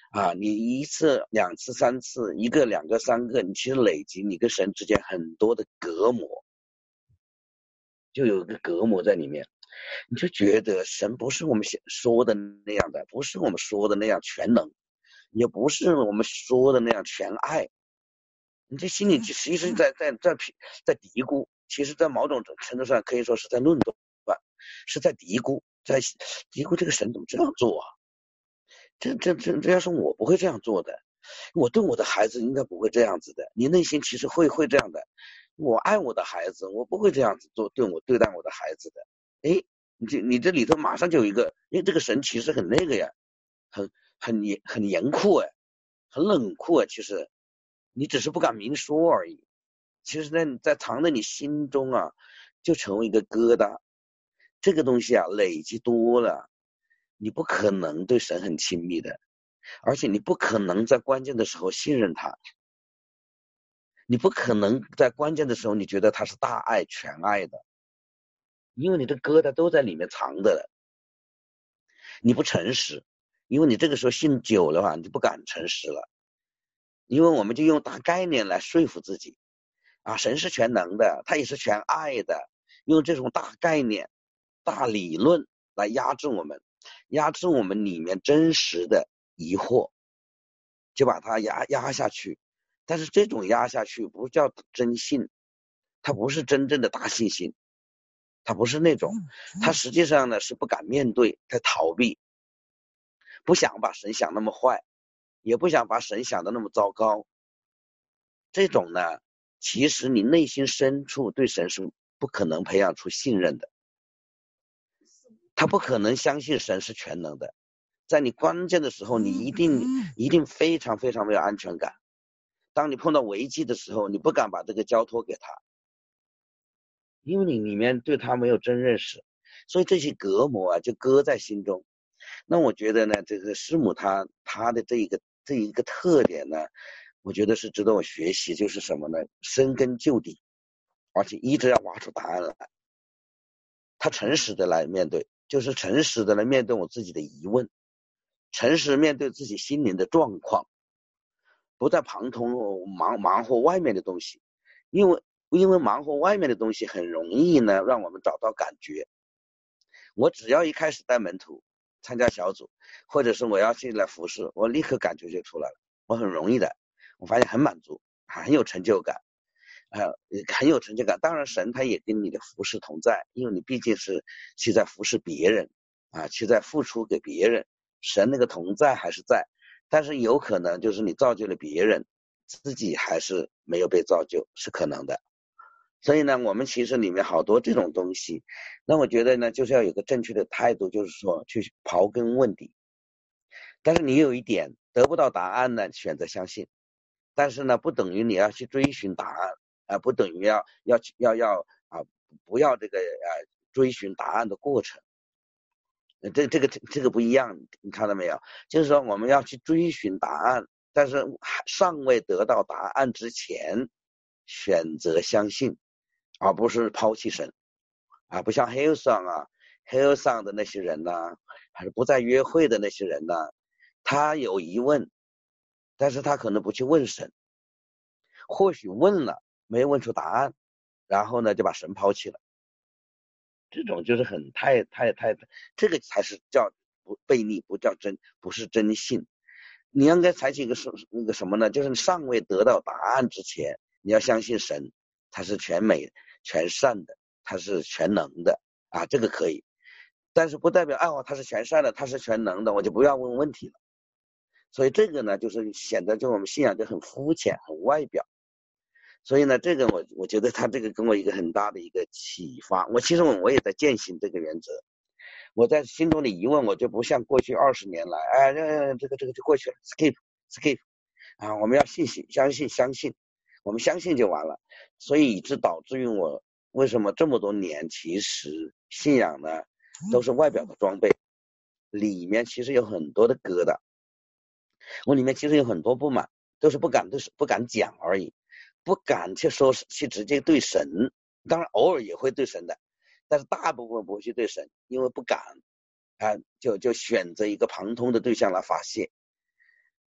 啊，你一次、两次、三次，一个、两个、三个，你其实累积你跟神之间很多的隔膜，就有一个隔膜在里面，你就觉得神不是我们说的那样的，不是我们说的那样全能，也不是我们说的那样全爱。你这心里其实在嘀咕，其实在某种程度上可以说是在论断，是在嘀咕，在嘀咕这个神怎么这样做啊？这要是我不会这样做的，我对我的孩子应该不会这样子的。你内心其实会这样的，我爱我的孩子，我不会这样子做，对待我的孩子的。诶，你这里头马上就有一个，因为这个神其实很那个呀，很严酷哎，很冷酷啊，其实你只是不敢明说而已。其实在藏在你心中啊，就成为一个疙瘩。这个东西啊，累积多了，你不可能对神很亲密的，而且你不可能在关键的时候信任他，你不可能在关键的时候你觉得他是大爱全爱的，因为你的疙瘩都在里面藏着了。你不诚实，因为你这个时候信久了话，你就不敢诚实了，因为我们就用大概念来说服自己啊，神是全能的，他也是全爱的，用这种大概念、大理论来压制我们里面真实的疑惑，就把它压下去。但是这种压下去不叫真信，它不是真正的大信心，它不是那种，它实际上呢是不敢面对，在逃避，不想把神想那么坏，也不想把神想的那么糟糕。这种呢，其实你内心深处对神是不可能培养出信任的，他不可能相信神是全能的。在你关键的时候，你一定非常非常没有安全感。当你碰到危机的时候，你不敢把这个交托给他，因为你里面对他没有真认识，所以这些隔膜啊就搁在心中。那我觉得呢，这个师母他的这一个特点呢，我觉得是值得我学习，就是什么呢？深根究底，而且一直要挖出答案来。他诚实的来面对，就是诚实的来面对我自己的疑问，诚实面对自己心灵的状况，不再旁通忙活外面的东西，因为忙活外面的东西很容易呢让我们找到感觉。我只要一开始带门徒参加小组，或者是我要进来服侍，我立刻感觉就出来了，我很容易的，我发现很满足，很有成就感，很有成就感。当然神他也跟你的服侍同在，因为你毕竟是去在服侍别人啊，去在付出给别人，神那个同在还是在，但是有可能就是你造就了别人，自己还是没有被造就，是可能的。所以呢，我们其实里面好多这种东西，那我觉得呢，就是要有个正确的态度，就是说去刨根问底。但是你有一点得不到答案呢，选择相信，但是呢，不等于你要去追寻答案不等于要不要这个追寻答案的过程。这个不一样，你看到没有？就是说我们要去追寻答案，但是尚未得到答案之前，选择相信，而不是抛弃神不像 Hillsong 的那些人呢，还是不再约会的那些人呢，他有疑问，但是他可能不去问神，或许问了没问出答案，然后呢就把神抛弃了。这种就是很太，这个才是叫悖逆，不是真信。你应该采取一个那个什么呢？就是尚未得到答案之前，你要相信神，他是全美全善的，他是全能的这个可以。但是不代表他是全善的，他是全能的，我就不要问问题了。所以这个呢，就是显得就我们信仰就很肤浅，很外表。所以呢，这个我觉得他这个跟我一个很大的一个启发。其实我也在践行这个原则。我在心中的疑问，我就不像过去20年来，这个就过去了 ，skip 我们要相信，我们相信就完了。所以以致导致于我为什么这么多年，其实信仰呢都是外表的装备，里面其实有很多的疙瘩，我里面其实有很多不满，都是不敢讲而已。不敢去直接对神，当然偶尔也会对神的，但是大部分不会去对神，因为不敢就选择一个旁通的对象来发泄。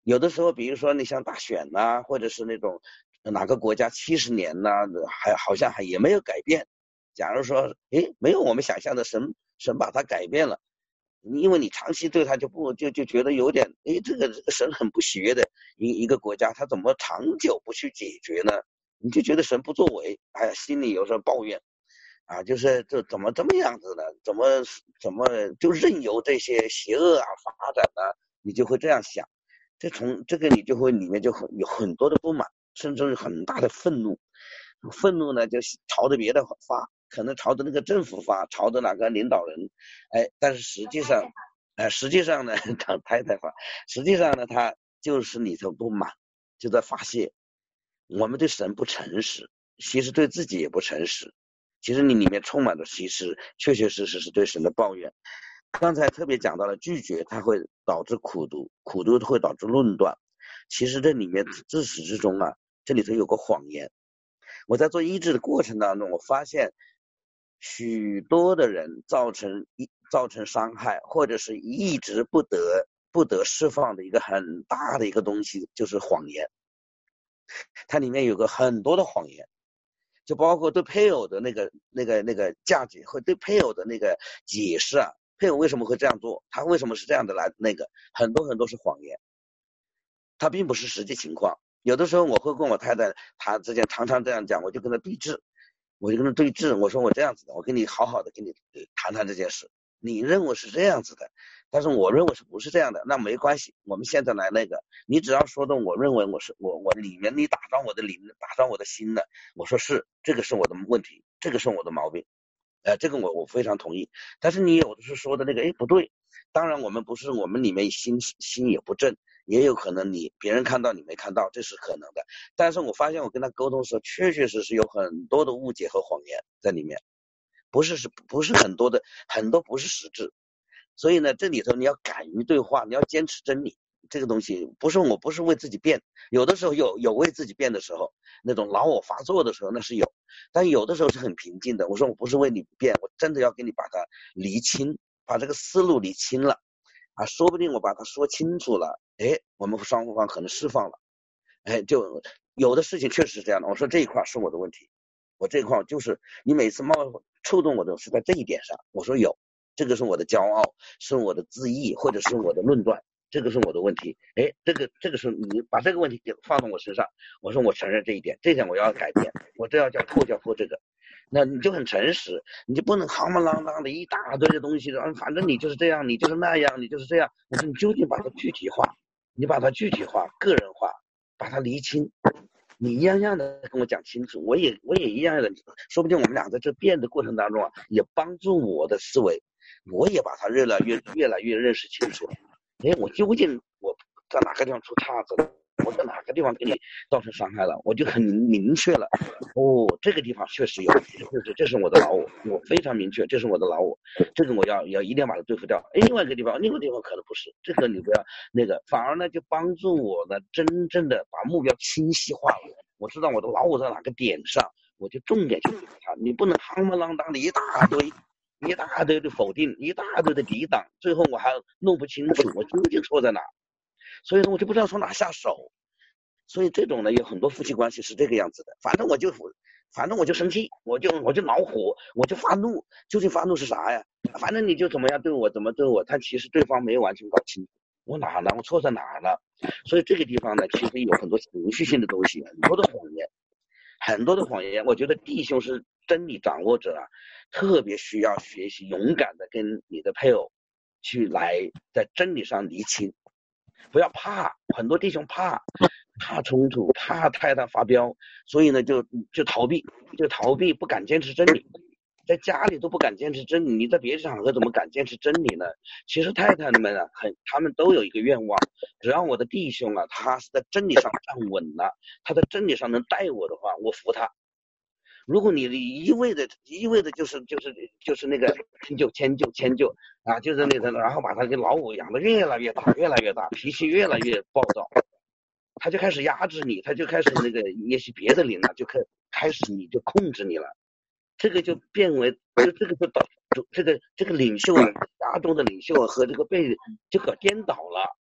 有的时候比如说你像大选呐，或者是那种哪个国家70年呐，还好像也没有改变。假如说没有我们想象的神把它改变了，因为你长期对他就觉得有点这个神很不喜悦的一个国家，他怎么长久不去解决呢？你就觉得神不作为，心里有时候抱怨就是这怎么这么样子呢？怎么就任由这些邪恶发展呢？你就会这样想，从这个你就会里面就有很多的不满，甚至很大的愤怒。愤怒呢就朝着别的发，可能朝着那个政府发，朝着哪个领导人，但是实际上呢让太太发，实际上呢他就是里头不满，就在发泄。我们对神不诚实，其实对自己也不诚实，其实你里面充满了其实确实是对神的抱怨。刚才特别讲到了拒绝，它会导致苦读，苦读会导致论断。其实这里面自始至终这里头有个谎言。我在做医治的过程当中，我发现许多的人造成伤害，或者是一直不得释放的一个很大的一个东西，就是谎言。它里面有个很多的谎言，就包括对配偶的那个价值和对配偶的那个解释配偶为什么会这样做，他为什么是这样的来很多是谎言，它并不是实际情况。有的时候我会跟我太太，她之前常常这样讲，我就跟她对峙，我说我这样子的，我跟你好好的跟你谈谈这件事，你认为是这样子的，但是我认为是不是这样的，那没关系，我们现在来你只要说的我认为我里面你打伤我的灵，打伤我的心了，我说是，这个是我的问题，这个是我的毛病，这个我非常同意。但是你有的是说的那个不对，当然我们不是我们里面心也不正，也有可能别人看到你没看到，这是可能的。但是我发现我跟他沟通的时候，确实有很多的误解和谎言在里面，不是很多不是实质。所以呢，这里头你要敢于对话，你要坚持真理。这个东西我不是为自己辩，有的时候有为自己辩的时候，那种老我发作的时候那是有，但有的时候是很平静的。我说我不是为你辩，我真的要给你把它理清，把这个思路理清了说不定我把它说清楚了，我们双方可能释放了，就有的事情确实是这样的。我说这一块是我的问题，我这一块就是你每次触动我的是在这一点上，我说有，这个是我的骄傲，是我的自义，或者是我的论断，这个是我的问题。这个是你把这个问题给放到我身上，我说我承认这一点，这一点我要改变，我这要叫破这个。那你就很诚实，你就不能夯不啷当的一大堆的东西，反正你就是这样，你就是那样，你就是这样。我说你究竟把它具体化，你把它具体化、个人化，把它厘清。你一样样的跟我讲清楚，我也一样样的，说不定我们俩在这变的过程当中也帮助我的思维，我也把它越来越认识清楚。我究竟我在哪个地方出岔子了？我在哪个地方给你造成伤害了？我就很明确了。这个地方确实有，这是我的老我，我非常明确，这是我的老我，这个我要一定要把它对付掉。另外一个地方可能不是，这个你不要反而呢就帮助我呢真正的把目标清晰化了。我知道我的老我在哪个点上，我就重点去对付它。你不能夯不啷当的一大堆的否定，一大堆的抵挡，最后我还弄不清楚我究竟错在哪，所以说我就不知道从哪下手。所以这种呢有很多夫妻关系是这个样子的，反正我就生气，我就恼火，我就发怒，究竟发怒是啥呀？反正你就怎么样对我，怎么对我，但其实对方没有完全搞清楚我哪了，我错在哪了。所以这个地方呢其实有很多情绪性的东西，很多的谎言。我觉得弟兄是真理掌握者特别需要学习勇敢的跟你的配偶去来在真理上厘清，不要怕。很多弟兄怕冲突，怕太太发飙，所以呢就逃避，不敢坚持真理，在家里都不敢坚持真理，你在别的场合怎么敢坚持真理呢？其实太太们他们都有一个愿望，只要我的弟兄他是在真理上站稳了，他在真理上能带我的话，我服他。如果你一味的就是那个迁就就是那个，然后把他给老虎养得越来越大，脾气越来越暴躁，他就开始压制你，他就开始也许别的灵就开始你就控制你了，这个就变为这个就导这个领袖家中的领袖和这个就搞颠倒了。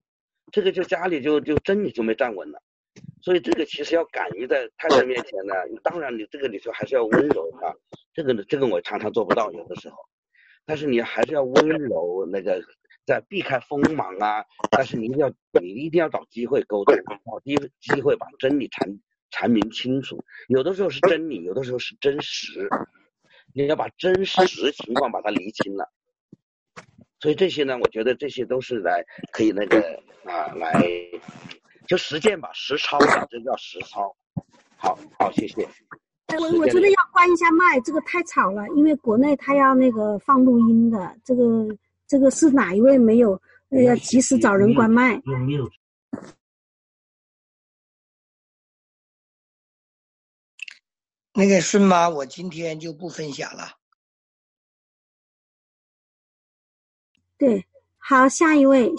这个就家里就真理就没站稳了。所以这个其实要敢于在太太面前呢，当然你这个里头还是要温柔啊，这个我常常做不到有的时候，但是你还是要温柔，那个在避开锋芒啊，但是你一定要找机会沟通，找机会把真理阐明清楚，有的时候是真理，有的时候是真实，你要把真实情况把它厘清了。所以这些呢，我觉得这些都是可以来就实践吧，实操吧，这叫实操。好，谢谢。 我觉得要关一下麦，这个太吵了，因为国内他要那个放录音的，这个是哪一位没有？要及时找人关麦。 那个顺妈，我今天就不分享了。 对，好，下一位。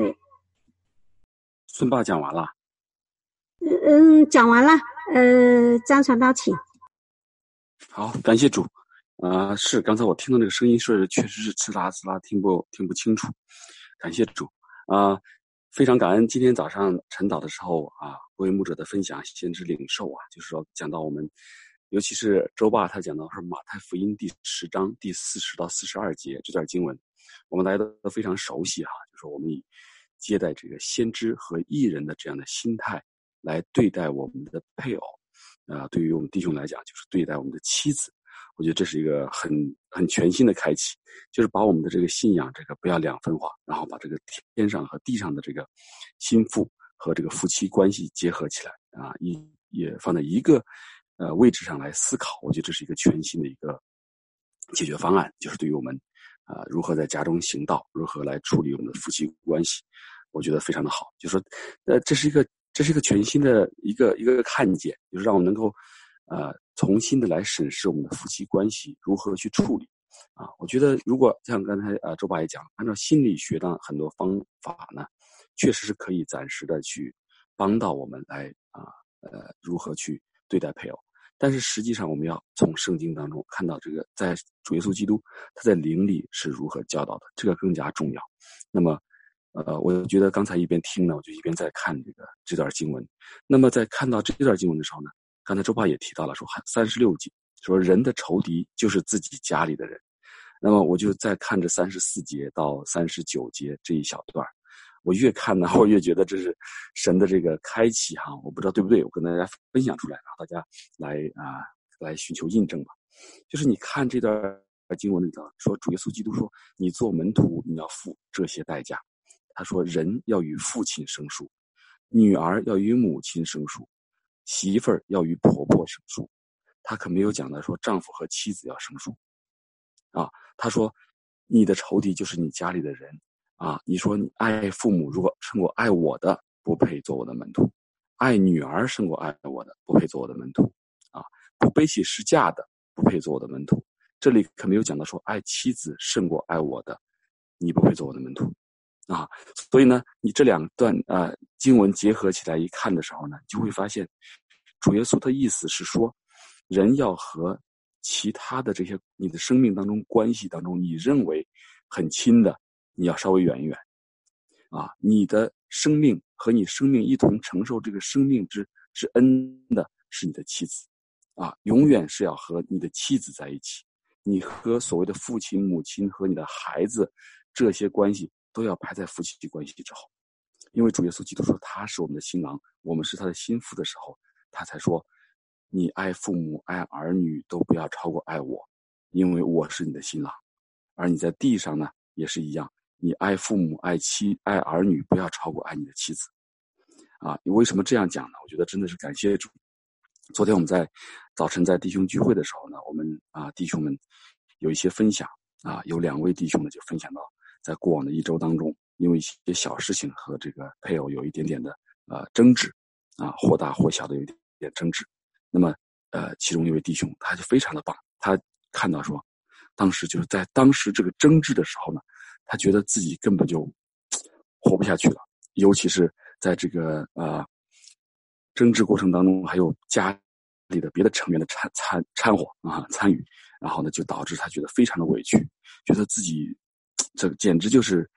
顺爸讲完了。 讲完了。张传道请。 好，感谢主。是刚才我听到那个声音是确实是呲啦呲啦，听不清楚。感谢主。非常感恩今天早上晨祷的时候各位牧者的分享，先知领受就是说讲到我们，尤其是周爸他讲到是马太福音第10章第40到42节这段经文，我们大家都非常熟悉就是我们以接待这个先知和义人的这样的心态来对待我们的配偶，对于我们弟兄来讲就是对待我们的妻子。我觉得这是一个很全新的开启，就是把我们的这个信仰这个不要两分化，然后把这个天上和地上的这个心腹和这个夫妻关系结合起来也放在一个位置上来思考。我觉得这是一个全新的一个解决方案，就是对于我们如何在家中行道，如何来处理我们的夫妻关系，我觉得非常的好。就是说这是一个全新的一个看见，就是让我们能够重新的来审视我们的夫妻关系如何去处理我觉得如果像刚才周爸也讲，按照心理学的很多方法呢，确实是可以暂时的去帮到我们来如何去对待配偶。但是实际上我们要从圣经当中看到这个在主耶稣基督他在灵里是如何教导的，这个更加重要。那么我觉得刚才一边听呢，我就一边在看这段经文。那么在看到这段经文的时候呢，刚才周爸也提到了说36节说人的仇敌就是自己家里的人。那么我就在看这34节到39节这一小段，我越看呢我越觉得这是神的这个开启我不知道对不对，我跟大家分享出来，让大家来寻求印证吧。就是你看这段经文里头说，主耶稣基督说你做门徒你要付这些代价。他说人要与父亲生疏，女儿要与母亲生疏，媳妇儿要与婆婆生疏。他可没有讲到说丈夫和妻子要生疏他说你的仇敌就是你家里的人你说你爱父母如果胜过爱我的，不配做我的门徒；爱女儿胜过爱我的，不配做我的门徒不背起十架的，不配做我的门徒。这里可没有讲到说爱妻子胜过爱我的，你不配做我的门徒所以呢，你这两段经文结合起来一看的时候呢，就会发现主耶稣的意思是说，人要和其他的这些你的生命当中关系当中你认为很亲的，你要稍微远一远你的生命和你生命一同承受这个生命之恩的是你的妻子永远是要和你的妻子在一起。你和所谓的父亲母亲和你的孩子这些关系都要排在夫妻关系之后。因为主耶稣基督说他是我们的新郎，我们是他的心腹的时候，他才说你爱父母爱儿女都不要超过爱我，因为我是你的新郎。而你在地上呢也是一样，你爱父母爱儿女不要超过爱你的妻子你为什么这样讲呢？我觉得真的是感谢主。昨天我们在早晨在弟兄聚会的时候呢，我们弟兄们有一些分享有2位弟兄呢就分享到在过往的1周当中，因为一些小事情和这个配偶有一点点的争执或大或小的有一点争执。那么其中一位弟兄他就非常的棒，他看到说当时就是在当时这个争执的时候呢，他觉得自己根本就活不下去了，尤其是在这个争执过程当中还有家里的别的成员的掺和参与，然后呢就导致他觉得非常的委屈，觉得自己这简直就是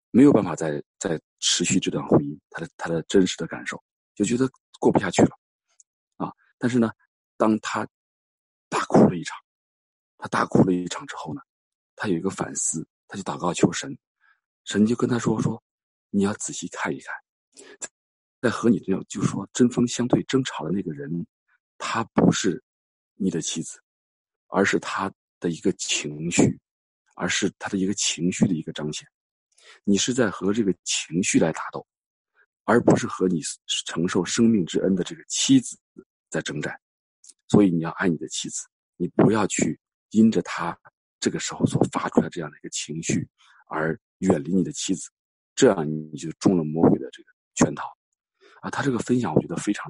没有办法再持续这段婚姻，他的真实的感受，就觉得过不下去了啊。但是呢，当他大哭了一场之后呢，他有一个反思，他就祷告求神，神就跟他说你要仔细看一看，在和你这样就说针锋相对争吵的那个人，他不是你的妻子，而是他的一个情绪，而是他的一个情绪的一个彰显。你是在和这个情绪来打斗，而不是和你承受生命之恩的这个妻子在征战。所以你要爱你的妻子，你不要去因着他这个时候所发出来这样的一个情绪而远离你的妻子，这样你就中了魔鬼的这个圈套啊。他这个分享我觉得非常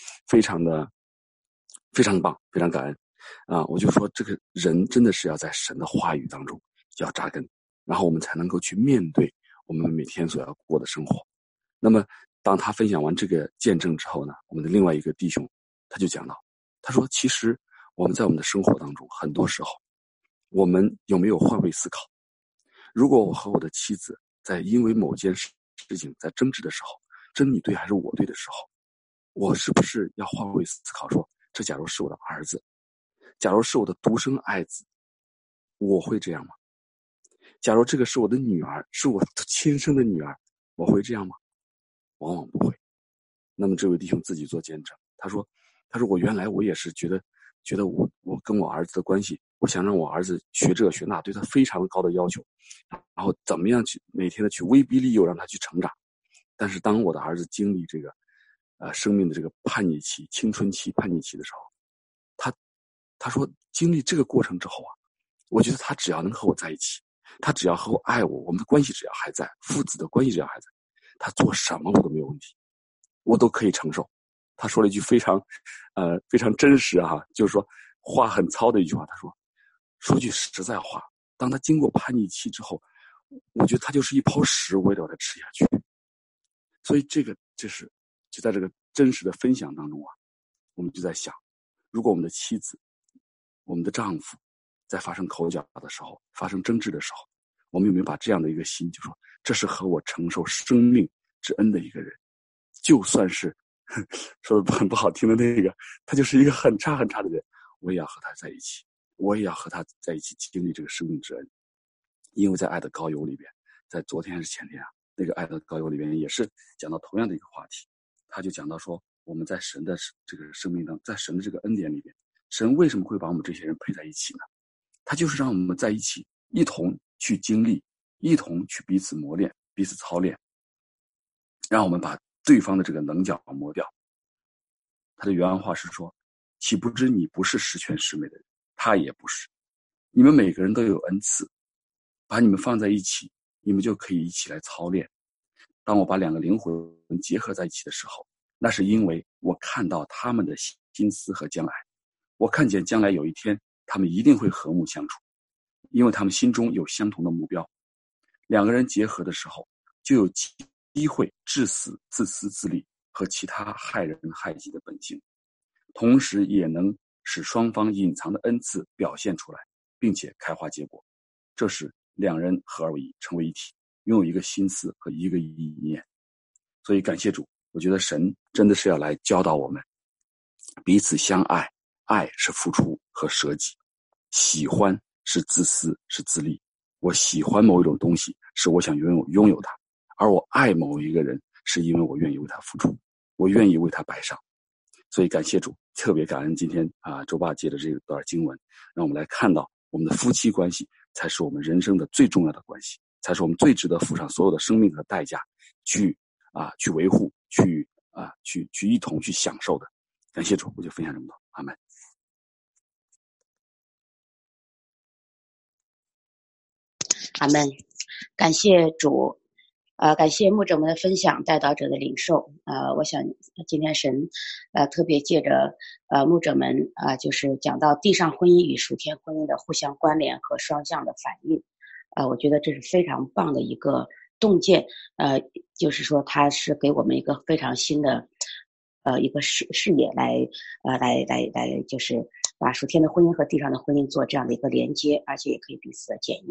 棒，非常感恩啊。我就说这个人真的是要在神的话语当中要扎根，然后我们才能够去面对我们每天所要过的生活。那么当他分享完这个见证之后呢，我们的另外一个弟兄他就讲到，他说其实我们在我们的生活当中很多时候，我们有没有换位思考？如果我和我的妻子在因为某件事情在争执的时候，真你对还是我对的时候，我是不是要换位思考说，这假如是我的儿子，假如是我的独生爱子，我会这样吗？假如这个是我的女儿，是我亲生的女儿，我会这样吗？往往不会。那么这位弟兄自己做见证，他说我原来我也是觉得我跟我儿子的关系，我想让我儿子学这学那，对他非常高的要求，然后怎么样去每天的去威逼利诱让他去成长。但是当我的儿子经历这个生命的这个叛逆期、青春期叛逆期的时候，他说经历这个过程之后啊，我觉得他只要能和我在一起，他只要和我爱我，我们的关系只要还在，父子的关系只要还在，他做什么我都没有问题，我都可以承受。他说了一句非常真实啊，就是说话很糙的一句话，他说句实在话，当他经过叛逆期之后，我觉得他就是一泡屎，我也得把它吃下去。所以这个就在这个真实的分享当中啊，我们就在想，如果我们的妻子、我们的丈夫在发生口角的时候、发生争执的时候，我们有没有把这样的一个心，就说这是和我承受生命之恩的一个人，就算是说的很不好听的那个，他就是一个很差很差的人，我也要和他在一起，我也要和他在一起经历这个生命之恩。因为在爱的高油里边，在昨天还是前天啊，那个爱的高油里边也是讲到同样的一个话题，他就讲到说，我们在神的这个生命当中，在神的这个恩典里边，神为什么会把我们这些人配在一起呢？他就是让我们在一起，一同去经历，一同去彼此磨练、彼此操练，让我们把对方的这个棱角磨掉。他的原话是说，岂不知你不是十全十美的人，他也不是，你们每个人都有恩赐，把你们放在一起，你们就可以一起来操练。当我把两个灵魂结合在一起的时候，那是因为我看到他们的心思和将来，我看见将来有一天他们一定会和睦相处，因为他们心中有相同的目标。两个人结合的时候，就有机会致死自私自利和其他害人害己的本性，同时也能使双方隐藏的恩赐表现出来，并且开花结果。这是两人合而为一，成为一体，拥有一个心思和一个意念。所以感谢主，我觉得神真的是要来教导我们彼此相爱，爱是付出和舍己，喜欢是自私是自利。我喜欢某一种东西，是我想拥有它，而我爱某一个人，是因为我愿意为他付出，我愿意为他摆上。所以感谢主，特别感恩今天周爸借着这段经文，让我们来看到我们的夫妻关系才是我们人生的最重要的关系，才是我们最值得付上所有的生命和代价去维护，去一同去享受的。感谢主，我就分享这么多，阿们。 阿们，感谢主，感谢牧者们的分享，代祷者的领受。我想今天神特别借着牧者们就是讲到地上婚姻与属天婚姻的互相关联和双向的反应。我觉得这是非常棒的一个洞见。就是说它是给我们一个非常新的一个视野来就是把属天的婚姻和地上的婚姻做这样的一个连接，而且也可以彼此的检验。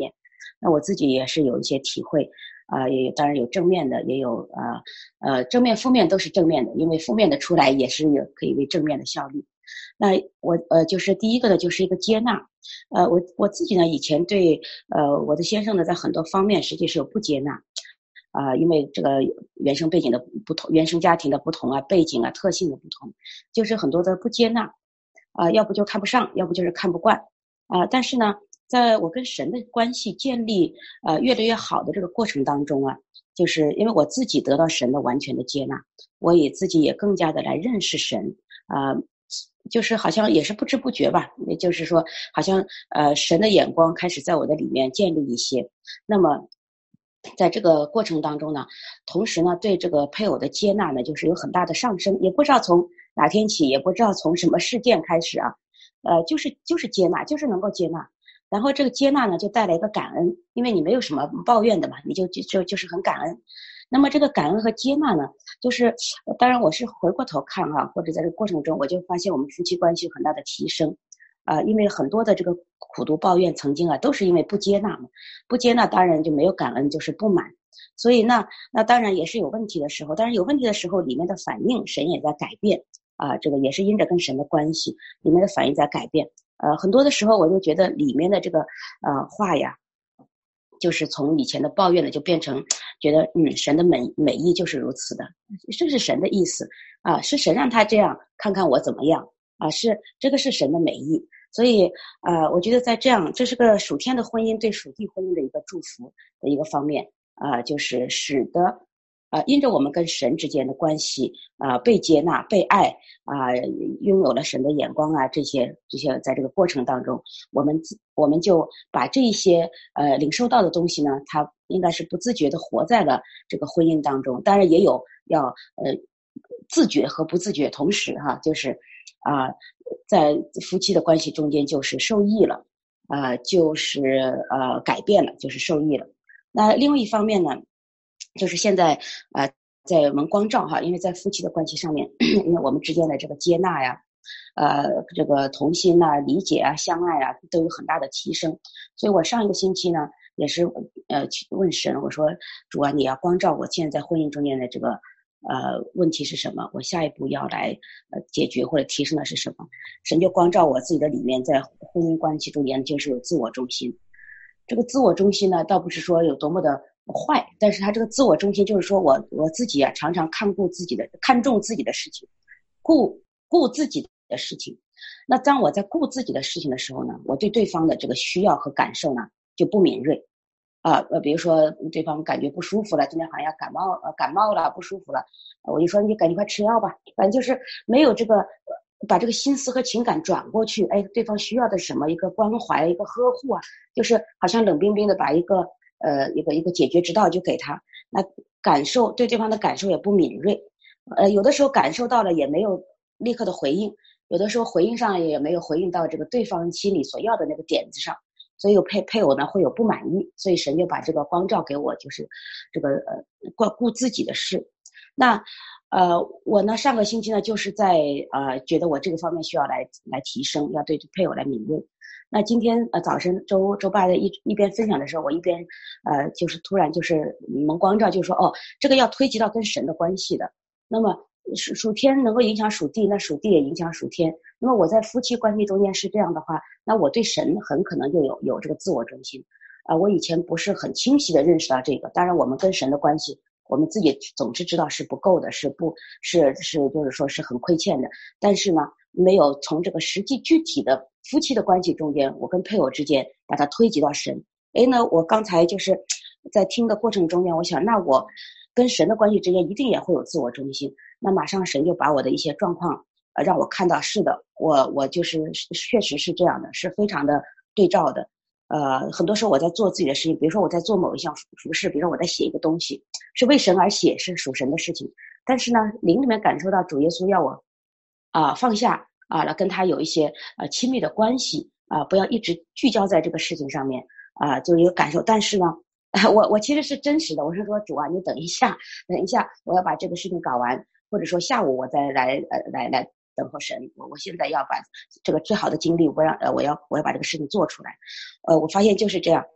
那我自己也是有一些体会，也当然有正面的，也有正面负面都是正面的，因为负面的出来也是可以为正面的效力。那我就是第一个呢，就是一个接纳。我自己呢以前对我的先生呢在很多方面实际是有不接纳。因为这个原生背景的不同，原生家庭的不同啊，背景啊，特性的不同，就是很多的不接纳，要不就看不上，要不就是看不惯，但是呢，在我跟神的关系建立越来越好的这个过程当中啊，就是因为我自己得到神的完全的接纳，我也自己也更加的来认识神，就是好像也是不知不觉吧，也就是说，好像神的眼光开始在我的里面建立一些，那么。在这个过程当中呢，同时呢，对这个配偶的接纳呢，就是有很大的上升，也不知道从哪天起，也不知道从什么事件开始啊，就是接纳，就是能够接纳，然后这个接纳呢，就带来一个感恩，因为你没有什么抱怨的嘛，你就是很感恩。那么这个感恩和接纳呢，就是当然我是回过头看啊，或者在这个过程中，我就发现我们夫妻关系有很大的提升。因为很多的这个苦毒抱怨曾经都是因为不接纳嘛，不接纳当然就没有感恩，就是不满，所以那当然也是有问题的时候，但是有问题的时候里面的反应神也在改变这个也是因着跟神的关系，里面的反应在改变，很多的时候我就觉得里面的这个话呀，就是从以前的抱怨的就变成觉得神的美意就是如此的，这是神的意思是神让他这样，看看我怎么样是这个是神的美意。所以我觉得在这样，这是个属天的婚姻对属地婚姻的一个祝福的一个方面就是使得因着我们跟神之间的关系被接纳被爱拥有了神的眼光这些在这个过程当中，我们就把这一些领受到的东西呢，它应该是不自觉的活在了这个婚姻当中，当然也有要自觉和不自觉同时就是在夫妻的关系中间就是受益了就是改变了，就是受益了。那另外一方面呢，就是现在在我们光照因为在夫妻的关系上面，因为我们之间的这个接纳呀这个同心理解相爱都有很大的提升，所以我上一个星期呢也是去问神，我说主你要光照我现在在婚姻中间的这个问题是什么，我下一步要来解决或者提升的是什么。神就光照我自己的里面，在婚姻关系中间就是有自我中心。这个自我中心呢倒不是说有多么的坏，但是他这个自我中心就是说我自己常常看重自己的事情，顾自己的事情。那当我在顾自己的事情的时候呢，我对对方的这个需要和感受呢就不敏锐比如说对方感觉不舒服了，今天好像感冒了不舒服了，我就说你赶紧快吃药吧，反正就是没有这个把这个心思和情感转过去，对方需要的什么一个关怀一个呵护就是好像冷冰冰的把一个解决之道就给他，那感受对对方的感受也不敏锐，有的时候感受到了也没有立刻的回应，有的时候回应上也没有回应到这个对方心里所要的那个点子上，所以有配偶呢会有不满意，所以神就把这个光照给我，就是这个顾自己的事。那我呢上个星期呢就是在觉得我这个方面需要来提升，要对配偶来敏锐。那今天早晨周八的一边分享的时候，我一边就是突然就是蒙光照，就说这个要推及到跟神的关系的。那么属天能够影响属地，那属地也影响属天。那么我在夫妻关系中间是这样的话，那我对神很可能就有这个自我中心我以前不是很清晰的认识到这个。当然我们跟神的关系我们自己总是知道是不够的，是就是说是很亏欠的，但是呢没有从这个实际具体的夫妻的关系中间，我跟配偶之间把它推及到神。那我刚才就是在听的过程中间，我想那我跟神的关系之间一定也会有自我中心，那马上神就把我的一些状况让我看到，是的，我就是确实是这样的，是非常的对照的。很多时候我在做自己的事情，比如说我在做某一项服饰，比如说我在写一个东西，是为神而写，是属神的事情，但是呢灵里面感受到主耶稣要我放下来跟他有一些亲密的关系不要一直聚焦在这个事情上面就有感受。但是呢我其实是真实的，我是说主你等一下，我要把这个事情搞完，或者说下午我再来等候神，我现在要把这个最好的精力我要把这个事情做出来。我发现就是这样，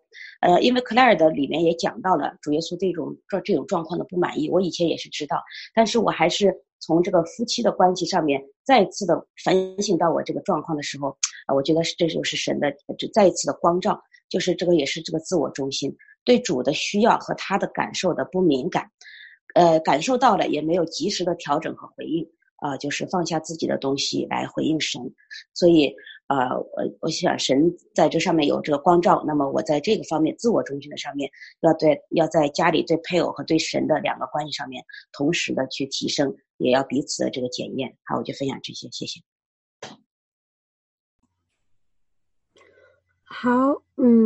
因为克莱尔的里面也讲到了主耶稣这种状况的不满意，我以前也是知道，但是我还是从这个夫妻的关系上面再一次的反省到我这个状况的时候，我觉得这就是神的再一次的光照，就是这个也是这个自我中心，对主的需要和他的感受的不敏感，感受到了也没有及时的调整和回应，就是放下自己的东西来回应神，所以我想神在这上面有这个光照，那么我在这个方面自我中心的上面要在家里对配偶和对神的两个关系上面同时的去提升，也要彼此的这个检验。好，我就分享这些，谢谢。 好，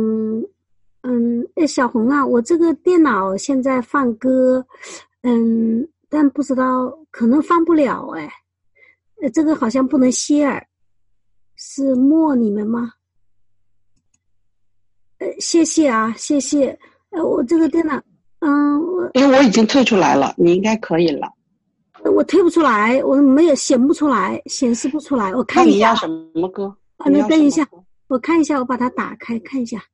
小红啊，我这个电脑现在放歌，但不知道可能放不了这个好像不能share，是默你们吗？谢谢啊，谢谢。我这个电脑， 我已经退出来了，你应该可以了。 我退不出来，我没有显不出来，显示不出来。我看一下。 那你要什么歌？ 你等一下，我看一下，我把它打开看一下。